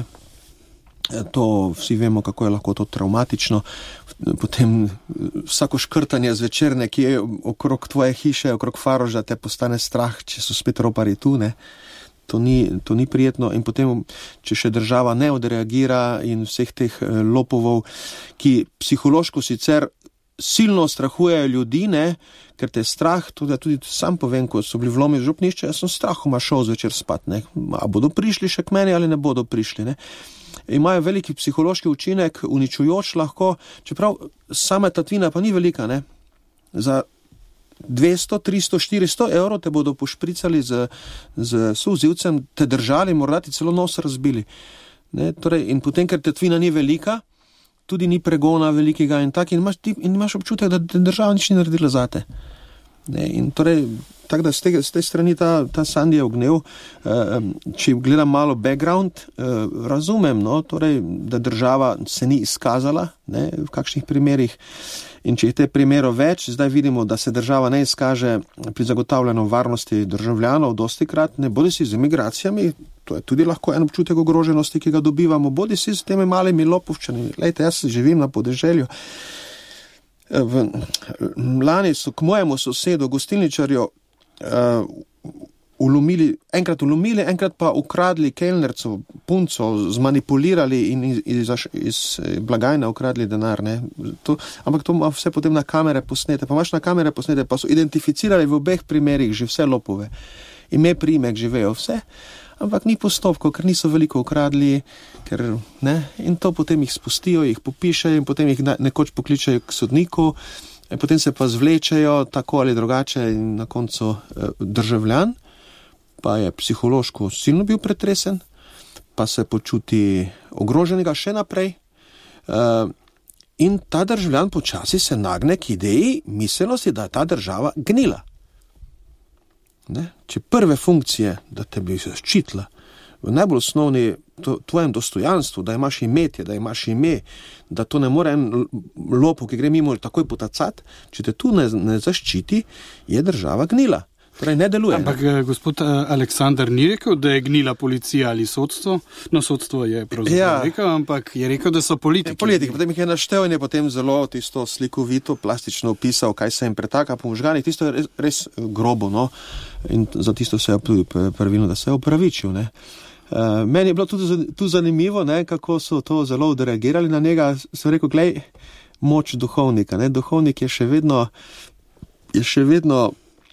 To vsi vemo, kako je lahko to traumatično. Potem vsako škrtanje zvečer nekje okrog tvoje hiše, okrog Faroža, te postane strah, če so spet ropari tu, ne. To ni, to ni prijetno. In potem, če še država ne odreagira in vseh teh lopovov, ki psihološko sicer silno strahujejo ljudi, ne, ker te je strah, tudi, tudi sam povem, ko so bili vlomi v župnišče, jaz sem strahoma šel zvečer spat, ne. A bodo prišli še k meni ali ne bodo prišli, ne. Imajo veliki psihološki učinek, uničujoč lahko, čeprav sama tatvina pa ni velika, ne. Za dvesto, tristo, štiristo evrov te bodo pošpricali z, z solzivcem, te držali, morda ti celo nos razbili. Ne, torej, in potem, ker tatvina ni velika, tudi ni pregona velikega in tak, in imaš, in imaš občutek, da te država nič ni naredila zate. Ne, in torej, tako da z, tega, z te strani ta, ta Sandijev gnev, eh, če gledam malo background, eh, razumem, no, torej, da država se ni izkazala, ne, v kakšnih primerih, in če je te primerov več, zdaj vidimo, da se država ne izkaže pri zagotavljanju varnosti državljanov dostikrat, ne, bodi si z emigracijami, to je tudi lahko en občutek ogroženosti, ki ga dobivamo, bodi si s temi malimi lopovčanimi. Lejte, jaz živim na podeželju. V, lani so k mojemu sosedu, gostilničarju, uh, ulomili, enkrat ulomili, enkrat pa ukradli kelnerco, punco, zmanipulirali in iz, iz, iz blagajne ukradli denar. Ne. To, ampak to ima vse potem na kamere posnete. Pa imaš na kamere posnete, pa so identificirali v obeh primerih že vse lopove. Ime, priimek, živejo vse. Ampak ni postopkov, ker niso veliko ukradli, ker, ne, in to potem jih spustijo, jih popišejo in potem jih nekoč pokličejo k sodniku, in potem se pa zvlečejo tako ali drugače in na koncu eh, državljan pa je psihološko silno bil pretresen, pa se počuti ogroženega še naprej eh, in ta državljan počasi se nagne k ideji miselnosti, da je ta država gnila. Ne? Če prve funkcije, da te bi zaščitila v najbolj osnovni to, tvojem dostojanstvu, da imaš imetje, da imaš ime, da to ne more en lopov, ki gre mimo takoj potacati, če te tu ne, ne zaščiti, je država gnila. Torej ne deluje. Ampak ne? Gospod Aleksander ni rekel, da je gnila policija ali sodstvo. No, sodstvo je pravzaprav ja. rekel, ampak je rekel, da so politiki. Politiki, potem jih je naštel in je potem zelo tisto slikovito, plastično opisal, kaj se jim pretaka po možganih. Tisto je res, res grobo, no. In za tisto se je tudi pravilno, da se je opravičil, ne. Uh, meni je bilo tudi tu zanimivo, ne, kako so to zelo odreagirali na njega. Sem rekel, glej, moč duhovnika, ne. Duhovnik je še vedno, je še vedno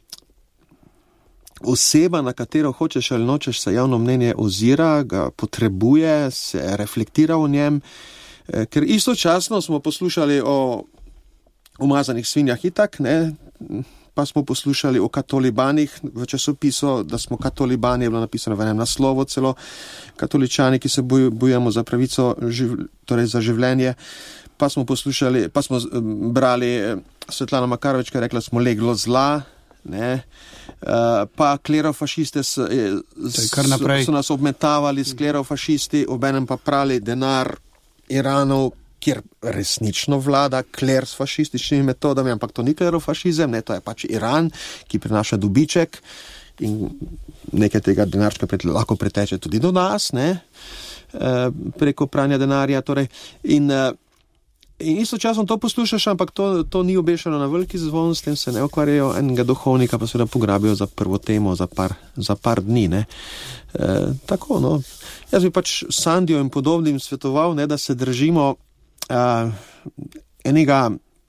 oseba, na katero hočeš ali nočeš se javno mnenje ozira, ga potrebuje, se reflektira o njem, ker istočasno smo poslušali o umazanih svinjah itak, ne, pa smo poslušali o katolibanih v časopisu, da smo katolibani, je bilo napisano v enem naslovu celo, katoličani, ki se bojujemo za pravico, živ, torej za življenje. Pa smo poslušali, pa smo brali Svetlana Makarovič, ki je rekla, smo leglo zla, ne, uh, pa klerofašiste so, so, so nas obmetavali s klerofašisti, obenem pa prali denar Iranov, kjer resnično vlada kler s fašističnimi metodami, ampak to ni klerofašizem, ne, to je pač Iran, ki prinaša dobiček in nekaj tega denarčka pred, lahko preteče tudi do nas, ne, uh, preko pranja denarja, torej, in uh, In istočasno to poslušaš, ampak to, to ni obešano na veliki zvon, s tem se ne ukvarjajo, enega duhovnika pa seveda pograbijo za prvo temo, za par, za par dni, ne. E, tako, no. Jaz bi pač Sandijo in podobnim svetoval, ne, da se držimo a, enega,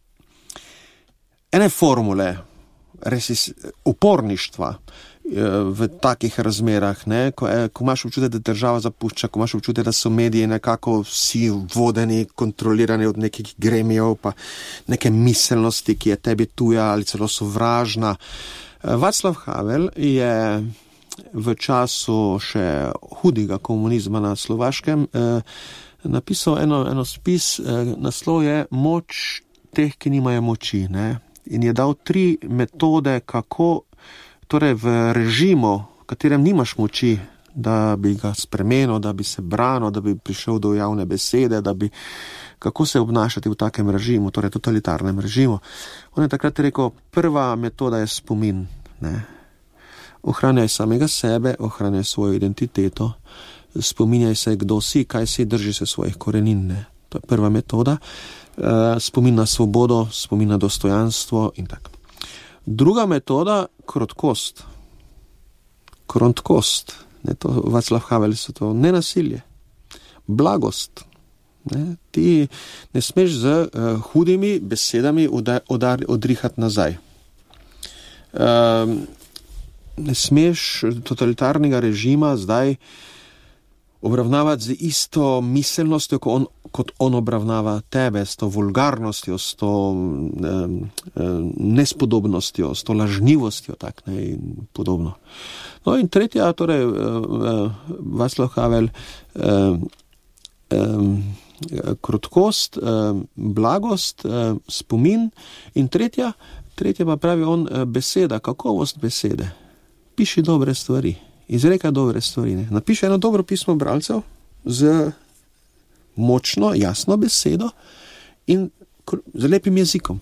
ene formule, resis, uporništva v takih razmerah, ne, ko, je, ko imaš občutek, da država zapušča, ko imaš občutek, da so mediji nekako vsi vodeni, kontrolirani od nekih gremijev, pa neke miselnosti, ki je tebi tuja ali celo sovražna. Václav Havel je v času še hudega komunizma na Slovaškem eh, napisal eno, eno spis, eh, naslov je Moč teh, ki nimajo moči, ne, in je dal tri metode, kako torej v režimu, v katerem nimaš moči, da bi ga spremenil, da bi se branil, da bi prišel do javne besede, da bi, kako se obnašati v takem režimu, torej totalitarnem režimu. On je takrat rekel, prva metoda je spomin, ne. Ohranjaj samega sebe, ohranjaj svojo identiteto, spominjaj se, kdo si, kaj si, drži se svojih korenin, ne. To je prva metoda. Spomin na svobodo, spomin na dostojanstvo in tako. Druga metoda, krotkost. Krotkost. Ne, to Václav Havel so to nenasilje. Blagost. Ne, ti ne smeš z uh, hudimi besedami odar, odrihati nazaj. Uh, ne smeš totalitarnega režima zdaj obravnavati z isto miselnostjo, kot on, kot on obravnava tebe, s to vulgarnostjo, s to um, nespodobnostjo, s to lažnivostjo, tak, ne, in podobno. No in tretja, torej, uh, Václav Havel, uh, um, krotkost, uh, blagost, uh, spomin in tretja, tretja pa pravi on, uh, beseda, kakovost besede. Piši dobre stvari. Izreka dobre stvari. Ne. Napiše eno dobro pismo bralcev z močno, jasno besedo in z lepim jezikom.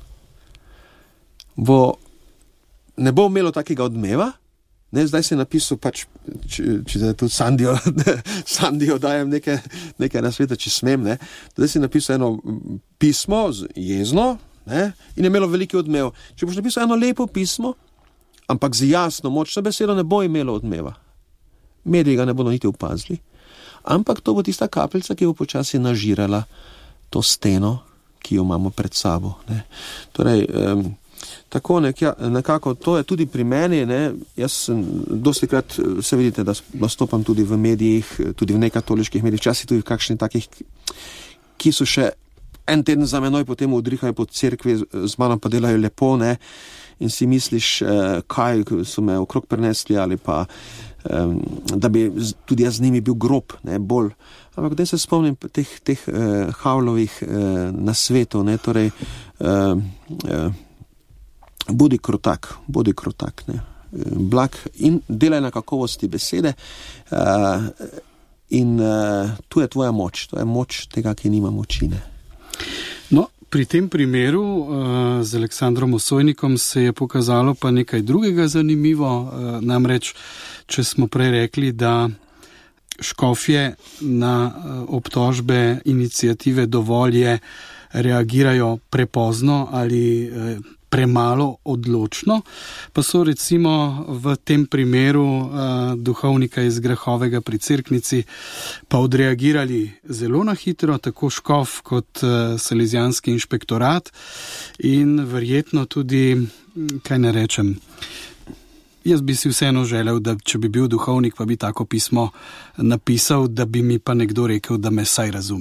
Bo, ne bo imelo takega odmeva, ne, zdaj si napisal pač, če, če tudi Sandijo, Sandijo dajem nekaj, nekaj na sveta, če smem, ne, zdaj si napisal eno pismo jezno, ne, in je imelo veliki odmev. Če boš napisal eno lepo pismo, ampak z jasno, močno besedo, ne bo imelo odmeva. Mediji ga ne bodo niti opazili, ampak to bo tista kapljica, ki bo počasi nažirala to steno, ki jo imamo pred sabo. Ne. Torej, um, tako nekja, nekako, to je tudi pri meni, ne. Jaz sem dostikrat, se vidite, da nastopam tudi v medijih, tudi v nekatoliških medijih, včasih tudi v kakšnih takih, ki so še en teden za menoj, potem udrihajo po cerkvi, z mano pa delajo lepo, ne, in si misliš, kaj so me okrog prenesli, ali pa da bi tudi jaz z njimi bil grob, ne, bolj. Ampak da se spomnim teh, teh uh, Havlovih uh, nasvetov, ne, torej uh, uh, bodi krotak, bodi krotak, ne, blag in delaj na kakovosti besede uh, in uh, tu je tvoja moč, to je moč tega, ki nima moči, ne. No, pri tem primeru uh, z Aleksandrom Osojnikom se je pokazalo pa nekaj drugega zanimivo, uh, namreč če smo prej rekli, da škofje na obtožbe iniciative Dovolj je reagirajo prepozno ali premalo odločno, pa so recimo v tem primeru uh, duhovnika iz Grahovega pri Cerknici pa odreagirali zelo na hitro, tako škof kot uh, Salezijanski inšpektorat in verjetno tudi, kaj ne rečem, jaz bi si vseeno želel, da če bi bil duhovnik, pa bi tako pismo napisal, da bi mi pa nekdo rekel, da me saj razume. Ne?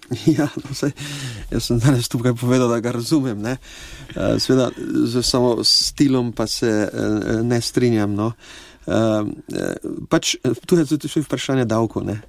Ja, no, sej, jaz sem danes tukaj povedal, da ga razumem, ne. Sveda, z samo stilom pa se ne strinjam, no. Pač, tu je tudi še vprašanje davkov, ne.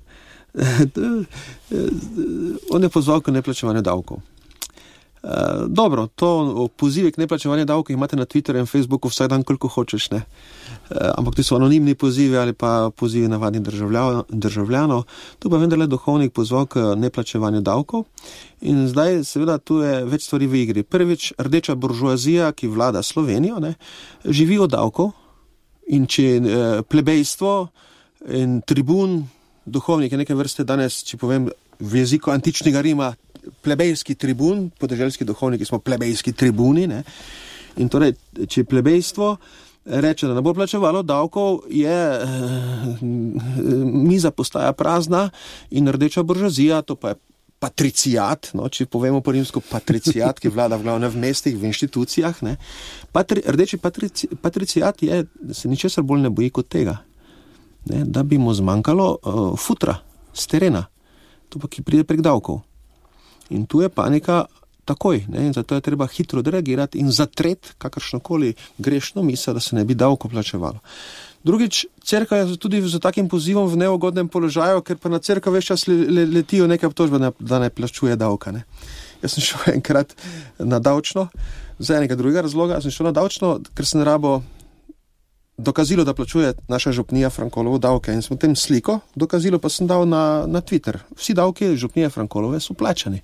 On je pozval k neplačevanju davkov. Uh, dobro, to pozive k neplačevanju davkov imate na Twitterju in Facebooku vsak dan, koliko hočeš, ne. Uh, ampak to so anonimni pozivi ali pa pozivi navadnih državljanov, državljanov. Tu pa vendarle duhovnik pozval k neplačevanju davkov in zdaj seveda tu je več stvari v igri. Prvič, rdeča buržoazija, ki vlada Slovenijo, ne, živi od davkov in če uh, plebejstvo in tribun, duhovnik je neke vrste danes, če povem v jeziku antičnega Rima, plebejski tribun, podeželski duhovniki smo plebejski tribuni, ne? In torej, če plebejstvo reče, da ne bo plačevalo davkov, je eh, miza postaja prazna in rdeča buržoazija, to pa je patricijat, no, če povemo po rimsko patricijat, ki vlada v glavnem v mestih, v inštitucijah, ne? Patri, rdeči patrici, patricijat je, se ničesar bolj ne boji kot tega, ne? Da bi mu zmanjkalo uh, futra z terena, to pa ki pride prek davkov. In tu je panika takoj, ne? In zato je treba hitro reagirati in zatret kakršnokoli grešno misel, da se ne bi davko plačevalo. Drugič, cerkev je tudi z takim pozivom v neugodnem položaju, ker pa na cerkev več čas le, letijo neke obtožbe, da ne plačuje davka, ne? Jaz sem šel enkrat na davčno, za enega drugega razloga, jaz sem šel na davčno, ker sem rabo dokazilo, da plačuje naša župnija Frankolovo davke in sem tem sliko, dokazilo pa sem dal na, na Twitter. Vsi davki župnije Frankolove so plačani.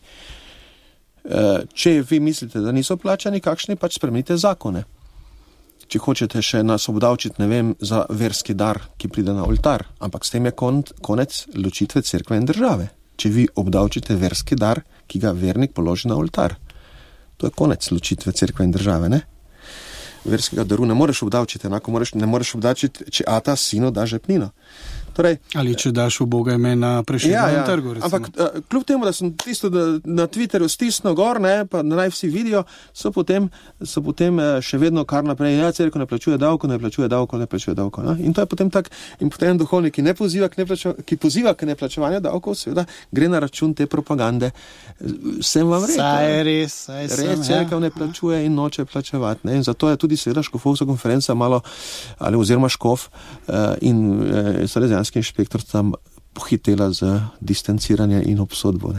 E, če vi mislite, da niso plačani, kakšni, pač spremenite zakone. Če hočete še nas obdavčiti, ne vem, za verski dar, ki pride na oltar, ampak s tem je kon, konec ločitve cerkve in države. Če vi obdavčite verski dar, ki ga vernik položi na oltar. To je konec ločitve cerkve in države, ne? Verskega daru ne moreš obdavčiti, enako moreš, ne moreš obdavčiti, če ata sinu da žepnino. Torej, ali če daš v Boga ime na Prešernovem ja, ja, trgu, recimo. Ampak uh, kljub temu, da sem tisto da, na Twitterju stisnil gor, ne, pa naj vsi vidijo, so potem, so potem uh, še vedno kar naprej, ja, cerkev ne plačuje davko, ne plačuje davko, ne plačuje davko. Ne? In to je potem tak, in potem duhovnik, ki, ne poziva k neplačev, ki poziva k neplačevanju davkov, seveda gre na račun te propagande. Sem vam rekel. Saj je res, saj sem. Res, cerkev ne plačuje in noče plačevati. Ne? In zato je tudi seveda škofovska konferenca malo, ali oziroma škof uh, in uh, salesijanski inšpektor tam pohitela z distanciranje in obsodbo. Ne?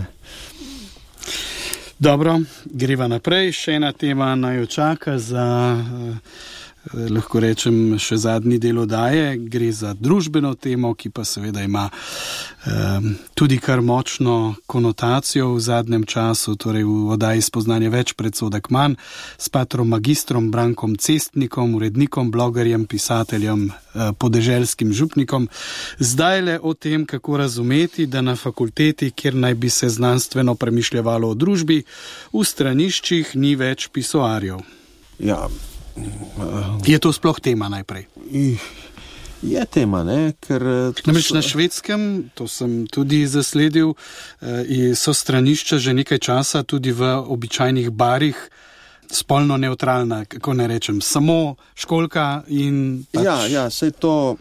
Dobro, greva naprej. Še ena tema naj jo čaka za, eh, lahko rečem, še zadnji del oddaje. Gre za družbeno temo, ki pa seveda ima eh, tudi kar močno konotacijo v zadnjem času, torej v oddaji Spoznanje več, predsodek manj, s patrom magistrom Brankom Cestnikom, urednikom, blogerjem, pisateljem, eh, podeželskim župnikom. Zdaj le o tem, kako razumeti, da na fakulteti, kjer naj bi se znanstveno premišljevalo o družbi, v straniščih ni več pisoarjev. Ja. Je to sploh tema najprej? Je tema, ne, ker... Namreč na Švedskem, to sem tudi zasledil, so stranišča že nekaj časa tudi v običajnih barih spolno neutralna, kako ne rečem, samo školka in... Pač... Ja, ja, sej to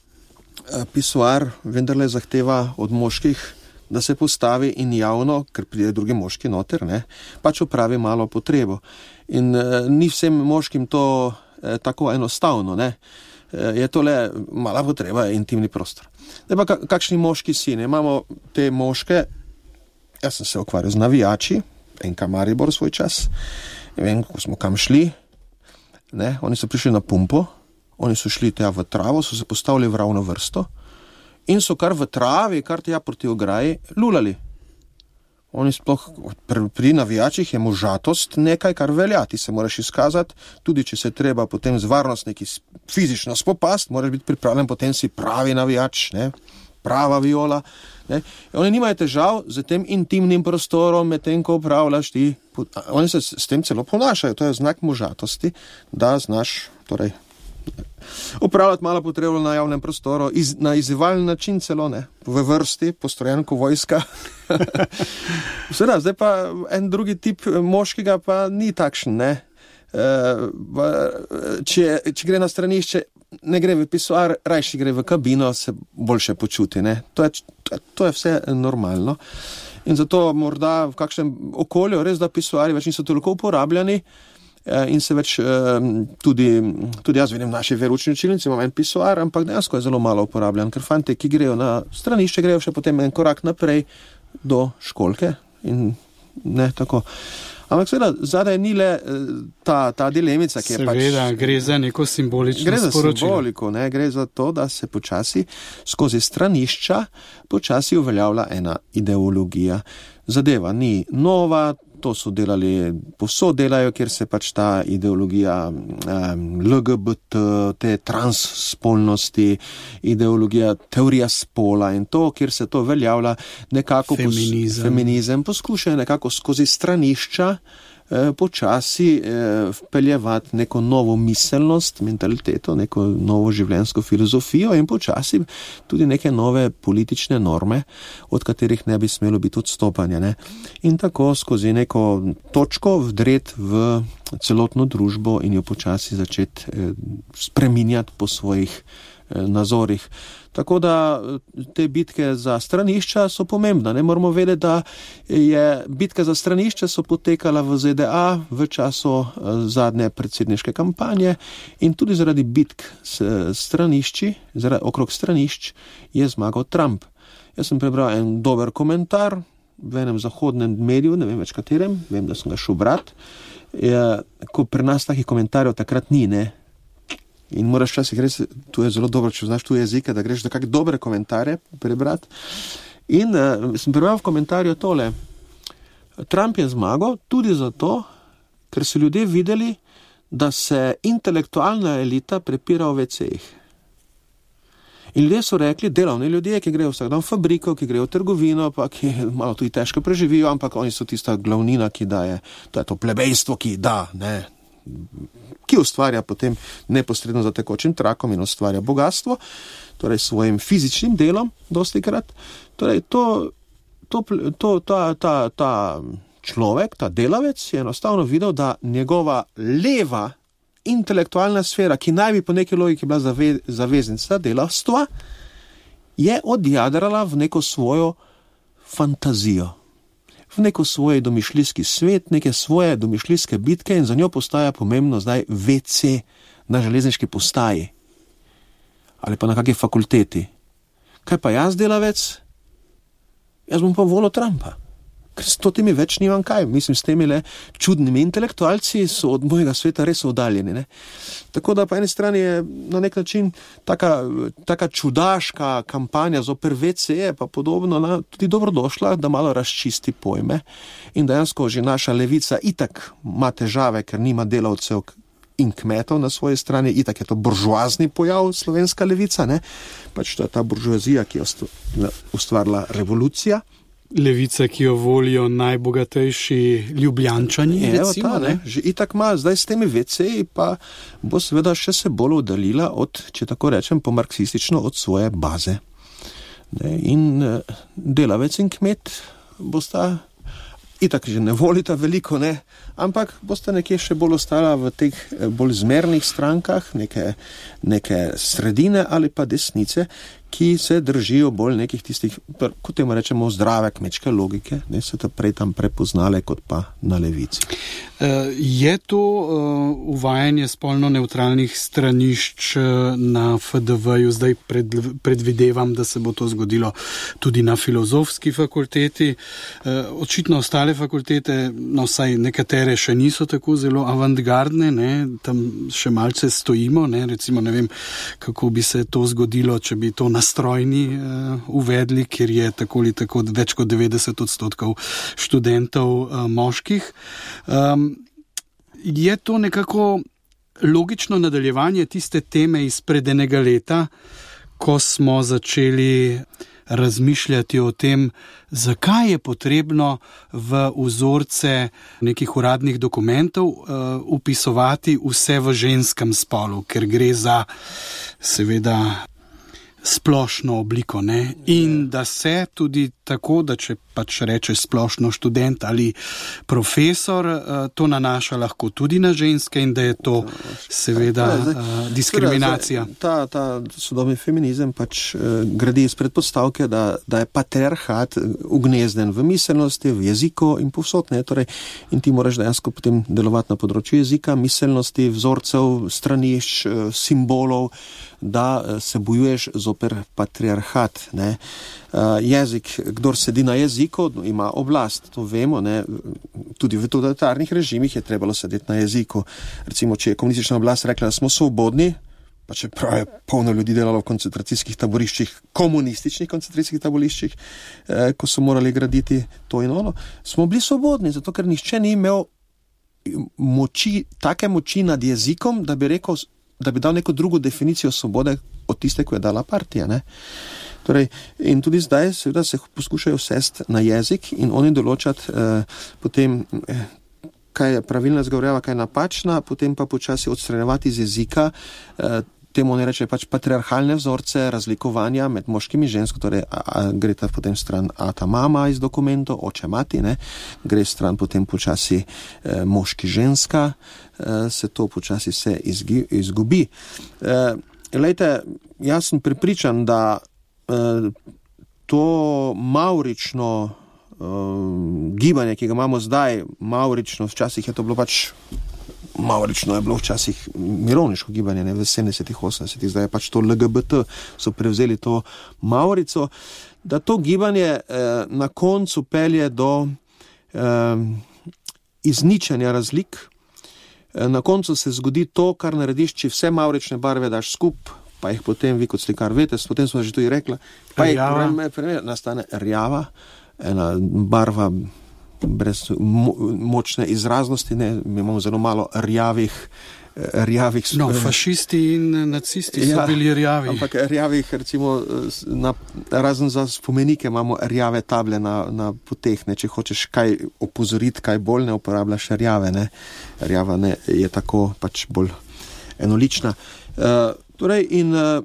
pisoar vendarle zahteva od moških, da se postavi in javno, ker pride drugi moški noter, ne, pač opravi malo potrebo. In eh, ni vsem moškim to eh, tako enostavno, ne. Eh, je to le mala potreba, intimni prostor. Ne pa kakšni moški si, ne. Imamo te moške, jaz sem se ukvarjal z navijači, enka Maribor svoj čas, ne vem, ko smo kam šli, ne, oni so prišli na pumpo, oni so šli tja v travo, so se postavili v ravno vrsto in so kar v travi, kar tja proti ograji, lulali. Oni sploh, pri, pri navijačih je možatost nekaj, kar velja. Ti se moraš izkazati, tudi če se treba potem z varnostniki fizično spopast, moraš biti pripravljen, potem si pravi navijač, ne, prava viola. Ne. Oni nimajo težav z tem intimnim prostorom, med tem, ko upravljaš ti. Oni se s tem celo ponašajo, to je znak možatosti, da znaš, torej, upravljati malo potrebo na javnem prostoru, iz, na izzivalni način celo, ne, v vrsti, postrojen ko vojska. Seveda, zdaj pa en drugi tip moškega pa ni takšen, ne. E, če, če gre na stranišče, ne gre v pisoar, rajši gre v kabino, se boljše počuti, ne. To je, to je vse normalno. In zato morda v kakšnem okolju res, da pisoarji več niso toliko uporabljani in se več tudi, tudi jaz vidim v naši veroučni učilnici, imam en pisoar, ampak dejansko je zelo malo uporabljan, ker fanti, ki grejo na stranišče, grejo še potem en korak naprej do školke in ne tako. Ampak seveda, zadaj ni le ta, ta dilemica, ki je seveda, pač... Seveda, gre za neko simbolično sporočilo. Gre za sporočilo. simboliko, ne, gre za to, da se počasi skozi stranišča počasi uveljavlja ena ideologija. Zadeva ni nova, to so delali, povsod delajo, kjer se pač ta ideologija um, L G B T, te transspolnosti, ideologija, teorija spola in to, kjer se to uveljavlja nekako feminizem, pos, feminizem poskušajo nekako skozi stranišča eh, počasi eh, vpeljevati neko novo miselnost, mentaliteto, neko novo življenjsko filozofijo in počasi tudi neke nove politične norme, od katerih ne bi smelo biti odstopanja. Ne? In tako skozi neko točko vdret v celotno družbo in jo počasi začeti eh, spreminjati po svojih eh, nazorih. Tako da te bitke za stranišča so pomembne. Ne moramo vedeti, da je bitke za stranišče so potekala v Z D A v času zadnje predsedniške kampanje in tudi zaradi bitk s stranišči, zaradi, okrog stranišč je zmagal Trump. Jaz sem prebral en dober komentar v enem zahodnem mediju, ne vem več katerem, vem, da sem ga šel brat, je, ko pri nas takih komentarjev takrat ni, ne. In moraš časih res, tu je zelo dobro, če znaš tu jezike, da greš do kakšne dobre komentarje prebrati. In uh, sem prebral v komentarju tole. Trump je zmagal tudi zato, ker so ljudje videli, da se intelektualna elita prepira v ve cejih. In ljudje so rekli, delovni ljudje, ki grejo vsak dan v fabriko, ki grejo v trgovino, pa ki malo tudi težko preživijo, ampak oni so tista glavnina, ki daje, to je to plebejstvo, ki da, ne, ki ustvarja potem neposredno za tekočim trakom in ustvarja bogatstvo, torej svojim fizičnim delom, dostikrat. Torej, to, to, to, ta, ta, ta človek, ta delavec je enostavno videl, da njegova leva intelektualna sfera, ki naj bi po neki logiki bila zave, zaveznica delavstva, je odjadrala v neko svojo fantazijo. V neko svoj domišljijski svet, neke svoje domišljijske bitke in za njo postaja pomembno zdaj ve ce na železniški postaji ali pa na kakšni fakulteti. Kaj pa jaz, delavec? Jaz bom pa volil Trumpa. Ker s temi več nimam kaj. Mislim, s temi le čudnimi intelektualci so od mojega sveta res oddaljeni. Ne? Tako da po eni strani je na nek način taka, taka čudaška kampanja zoper ve ce je pa podobno na, tudi dobrodošla, da malo razčisti pojme. In dejansko že naša levica itak ima težave, ker nima delavcev in kmetov na svoji strani, itak je to buržoazni pojav, slovenska levica, ne? Pač to je ta buržoazija, ki je ustvarila revolucija. Levica, ki jo volijo najbogatejši Ljubljančani, Evo, recimo, ta, ne? ne? Že itak ima, zdaj s temi ve ceji pa bo seveda še se bolj oddaljila od, če tako rečem, po marksistično, od svoje baze. Ne? In delavec in kmet bosta itak že ne volita veliko, ne? Ampak boste nekje še bolj ostala v teh bolj zmernih strankah, neke, neke sredine ali pa desnice, ki se držijo bolj nekih tistih, kot temu rečemo, zdrave kmečke logike, ne, se to prej tam prepoznale kot pa na levici. Je to uvajanje spolno nevtralnih stranišč na F D V-ju, zdaj pred, predvidevam, da se bo to zgodilo tudi na filozofski fakulteti. Očitno ostale fakultete, no vsaj nekatere še niso tako zelo avantgardne, ne, tam še malce stojimo, ne, recimo ne vem, kako bi se to zgodilo, če bi to na strojni uh, uvedli, kjer je tako ali tako več kot devetdeset odstotkov študentov uh, moških. Um, je to nekako logično nadaljevanje tiste teme izpred enega leta, ko smo začeli razmišljati o tem, zakaj je potrebno v vzorce nekih uradnih dokumentov uh, upisovati vse v ženskem spolu, ker gre za seveda splošno obliko, ne? In da se tudi tako, da če pač rečeš splošno študent ali profesor, to nanaša lahko tudi na ženske in da je to seveda uh, diskriminacija. Ta, ta sodobni feminizem pač uh, gradi iz predpostavke, da, da je patriarhat ugnezden v miselnosti, v jeziku in povsod, ne, torej, in ti moraš dejansko potem delovati na področju jezika, miselnosti, vzorcev, stranišč, uh, simbolov, da se bojuješ zoper patriarhat, ne. Uh, jezik, kdor sedi na jeziku, ima oblast, to vemo, ne. Tudi v totalitarnih režimih je trebalo sedeti na jeziku. Recimo, če je komunistična oblast rekla, da smo svobodni, pa čeprav je polno ljudi delalo v koncentracijskih taboriščih, komunističnih koncentracijskih taboriščih, eh, ko so morali graditi to in ono, smo bili svobodni, zato ker nihče ni imel moči, take moči nad jezikom, da bi rekel, da bi dal neko drugo definicijo svobode od tiste, ko je dala partija, ne. Torej, in tudi zdaj seveda se poskušajo sest na jezik in oni določati eh, potem, eh, kaj je pravilna izgovorjava, kaj je napačna, potem pa počasi odstranjevati iz jezika, eh, temu ne reče pač patriarhalne vzorce razlikovanja med moškimi in žensko, torej a, a, gre ta potem stran ata mama iz dokumentov, oče mati, ne, gre stran potem počasi eh, moški ženska, eh, se to počasi se izgi, izgubi. Eh, lejte, jaz sem prepričan, da eh, to maurično eh, gibanje, ki ga imamo zdaj, maurično, včasih je to bilo pač Maurično je bilo včasih mirovniško gibanje, ne, v sedemdesetih, osemdesetih, zdaj je pač to L G B T, so prevzeli to Maurico, da to gibanje eh, na koncu pelje do eh, izničenja razlik. Eh, na koncu se zgodi to, kar narediš, če vse maurične barve daš skup, pa jih potem vi kot slikar veste, potem smo že tudi rekla, pa jih primer, nastane rjava, ena barva brez mo močne izraznosti, ne, mi imamo zelo malo rjavih, rjavih... No, fašisti in nacisti so ja, bili rjavi. Ampak rjavih, recimo, na, razen za spomenike imamo rjave table na, na poteh, ne, če hočeš kaj opozoriti, kaj bolj, ne uporabljaš rjave, ne, rjava ne, je tako pač bolj enolična. Uh, torej, in... Uh,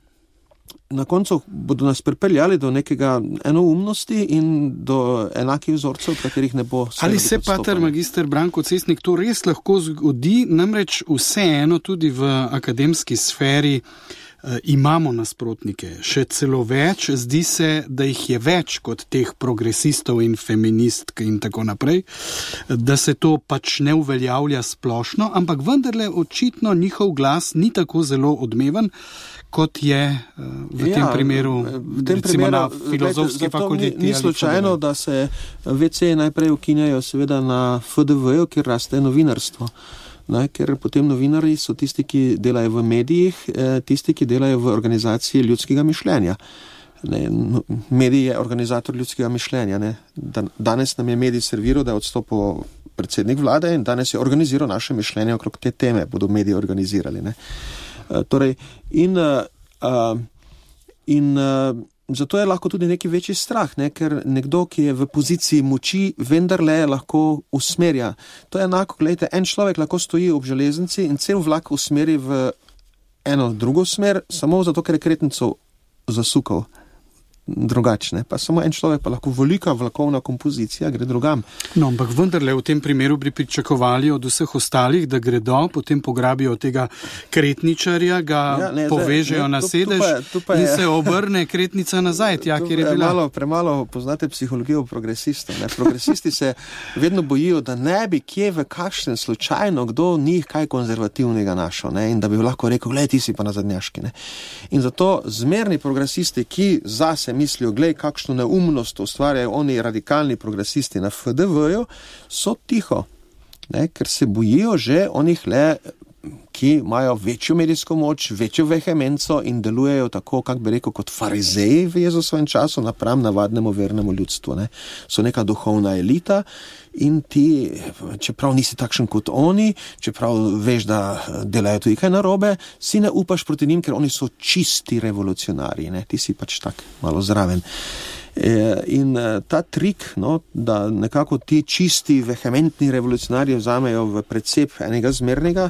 Na koncu bodo nas pripeljali do nekega enoumnosti in do enakih vzorcev, katerih ne bo... Ali se, pater magister Branko Cesnik, to res lahko zgodi? Namreč vseeno tudi v akademski sferi eh, imamo nasprotnike. Še celo več, zdi se, da jih je več kot teh progresistov in feministk in tako naprej, da se to pač ne uveljavlja splošno, ampak vendarle očitno njihov glas ni tako zelo odmeven, kot je v tem ja, primeru, v tem recimo primeru, na filozofski fakulteti. Ni, ni slučajno, da se ve ce najprej ukinjajo seveda na F D V-ju, kjer raste novinarstvo. Ne, ker potem novinarji so tisti, ki delajo v medijih, tisti, ki delajo v organizaciji ljudskega mišljenja. Ne, medij je organizator ljudskega mišljenja. Ne. Danes nam je medij serviral, da je odstopil predsednik vlade in danes je organiziral naše mišljenje okrog te teme, bodo mediji organizirali. Ne. Torej, in, uh, in uh, zato je lahko tudi neki večji strah, ne? Ker nekdo, ki je v poziciji moči, vendarle lahko usmerja. To je enako, gledajte, en človek lahko stoji ob železnici in cel vlak usmeri v eno drugo smer, samo zato, ker je kretnico zasukal drugačne. Pa samo en človek, pa lahko velika vlakovna kompozicija gre drugam. No, ampak vendarle v tem primeru bi pričakovali od vseh ostalih, da gredo, potem pograbijo tega kretničarja, ga ja, ne, povežejo ne, na tu, sedež tu pa je, tu pa je. In se obrne kretnica nazaj, tja, kjer je bila. Premalo, premalo poznate psihologijo progresistov. Ne? Progresisti se vedno bojijo, da ne bi kje v kakšnem slučajno kdo njih kaj konzervativnega našel, ne? In da bi lahko rekel, glej, ti si pa nazadnjaški. Ne? In zato zmerni progresisti, ki zase mislijo, glej, kakšno neumnost ustvarjajo oni radikalni progresisti na F D V-ju, so tiho, ne, ker se bojijo že onih le, ki imajo večjo medijsko moč, večjo vehemenco in delujejo tako, kak bi rekel, kot farizeji v Jezusovem času napram navadnemu vernemu ljudstvu. Ne. So neka duhovna elita in ti, čeprav nisi takšen kot oni, čeprav veš, da delajo tudi kaj narobe, si ne upaš proti njim, ker oni so čisti revolucionarji, ne. Ti si pač tak malo zraven. In ta trik, no, da nekako ti čisti, vehementni revolucionarji vzamejo v precep enega zmernega,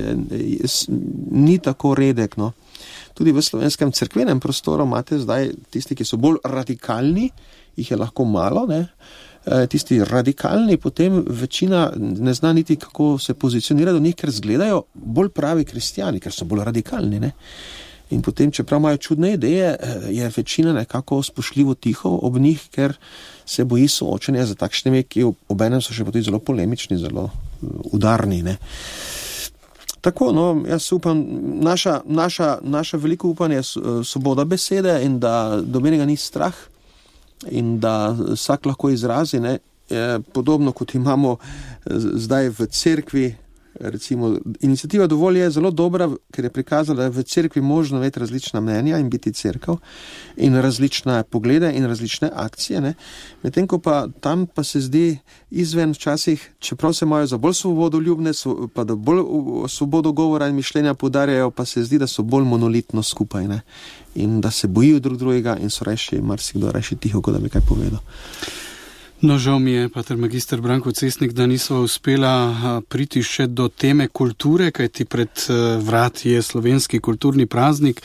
ni tako redek. No. Tudi v slovenskem cerkvenem prostoru imate zdaj tisti, ki so bolj radikalni jih je lahko malo, ne. Tisti radikalni, potem večina ne zna niti, kako se pozicionira do njih, ker zgledajo bolj pravi kristjani, ker so bolj radikalni, ne. In potem, čeprav imajo čudne ideje, je večina nekako spoštljivo tiho ob njih, ker se boji soočenja z takšnimi, ki obenem so še potem zelo polemični, zelo udarni, ne. Tako, no, jaz upam, naša, naša, naša veliko upanje je svoboda besede in da dobenega ni strah in da vsak lahko izrazi, ne, podobno kot imamo zdaj v cerkvi, recimo, iniciativa Dovolj je zelo dobra, ker je prikazala, da je v cerkvi možno imeti različna mnenja in biti cerkev in različne poglede in različne akcije, ne. Medtem ko pa tam pa se zdi izven včasih, čeprav se imajo za bolj svobodoljubne, pa da bolj svobodo govora in mišljenja poudarjajo, pa se zdi, da so bolj monolitno skupaj, ne. In da se bojijo drug drugega in so reši, marsikdo reši tiho, kot da bi kaj povedal. No, žal mi je, pater magister Branko Cesnik, da nisva uspela priti še do teme kulture, kajti pred vrati je slovenski kulturni praznik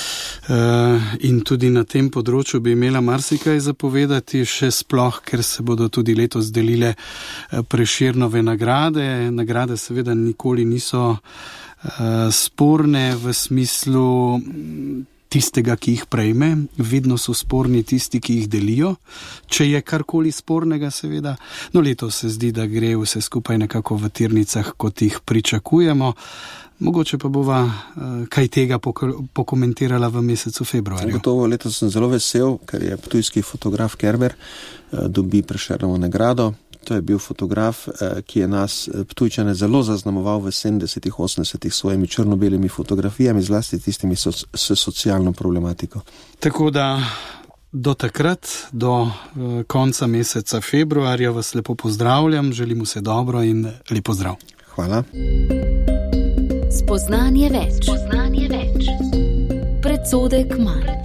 in tudi na tem področju bi imela marsikaj zapovedati, še sploh, ker se bodo tudi letos delile Prešernove nagrade. Nagrade seveda nikoli niso sporne v smislu tistega, ki jih prejme, vedno so sporni tisti, ki jih delijo, če je karkoli spornega, seveda. No, letos se zdi, da gre vse skupaj nekako v tirnicah, kot jih pričakujemo. Mogoče pa bova kaj tega pokomentirala v mesecu februarju. Gotovo, letos sem zelo vesel, ker je ptujski fotograf Kerber dobi Prešernovo nagrado. To je bil fotograf, ki je nas Ptujčane zelo zaznamoval v sedemdesetih, osemdesetih svojimi črno-belimi fotografijami, zlasti tistimi so, s socialno problematiko. Tako da do takrat, do uh, konca meseca februarja vas lepo pozdravljam, želim vse dobro in lep pozdrav. Hvala. Spoznanje več. Spoznanje več. Predsodek manj.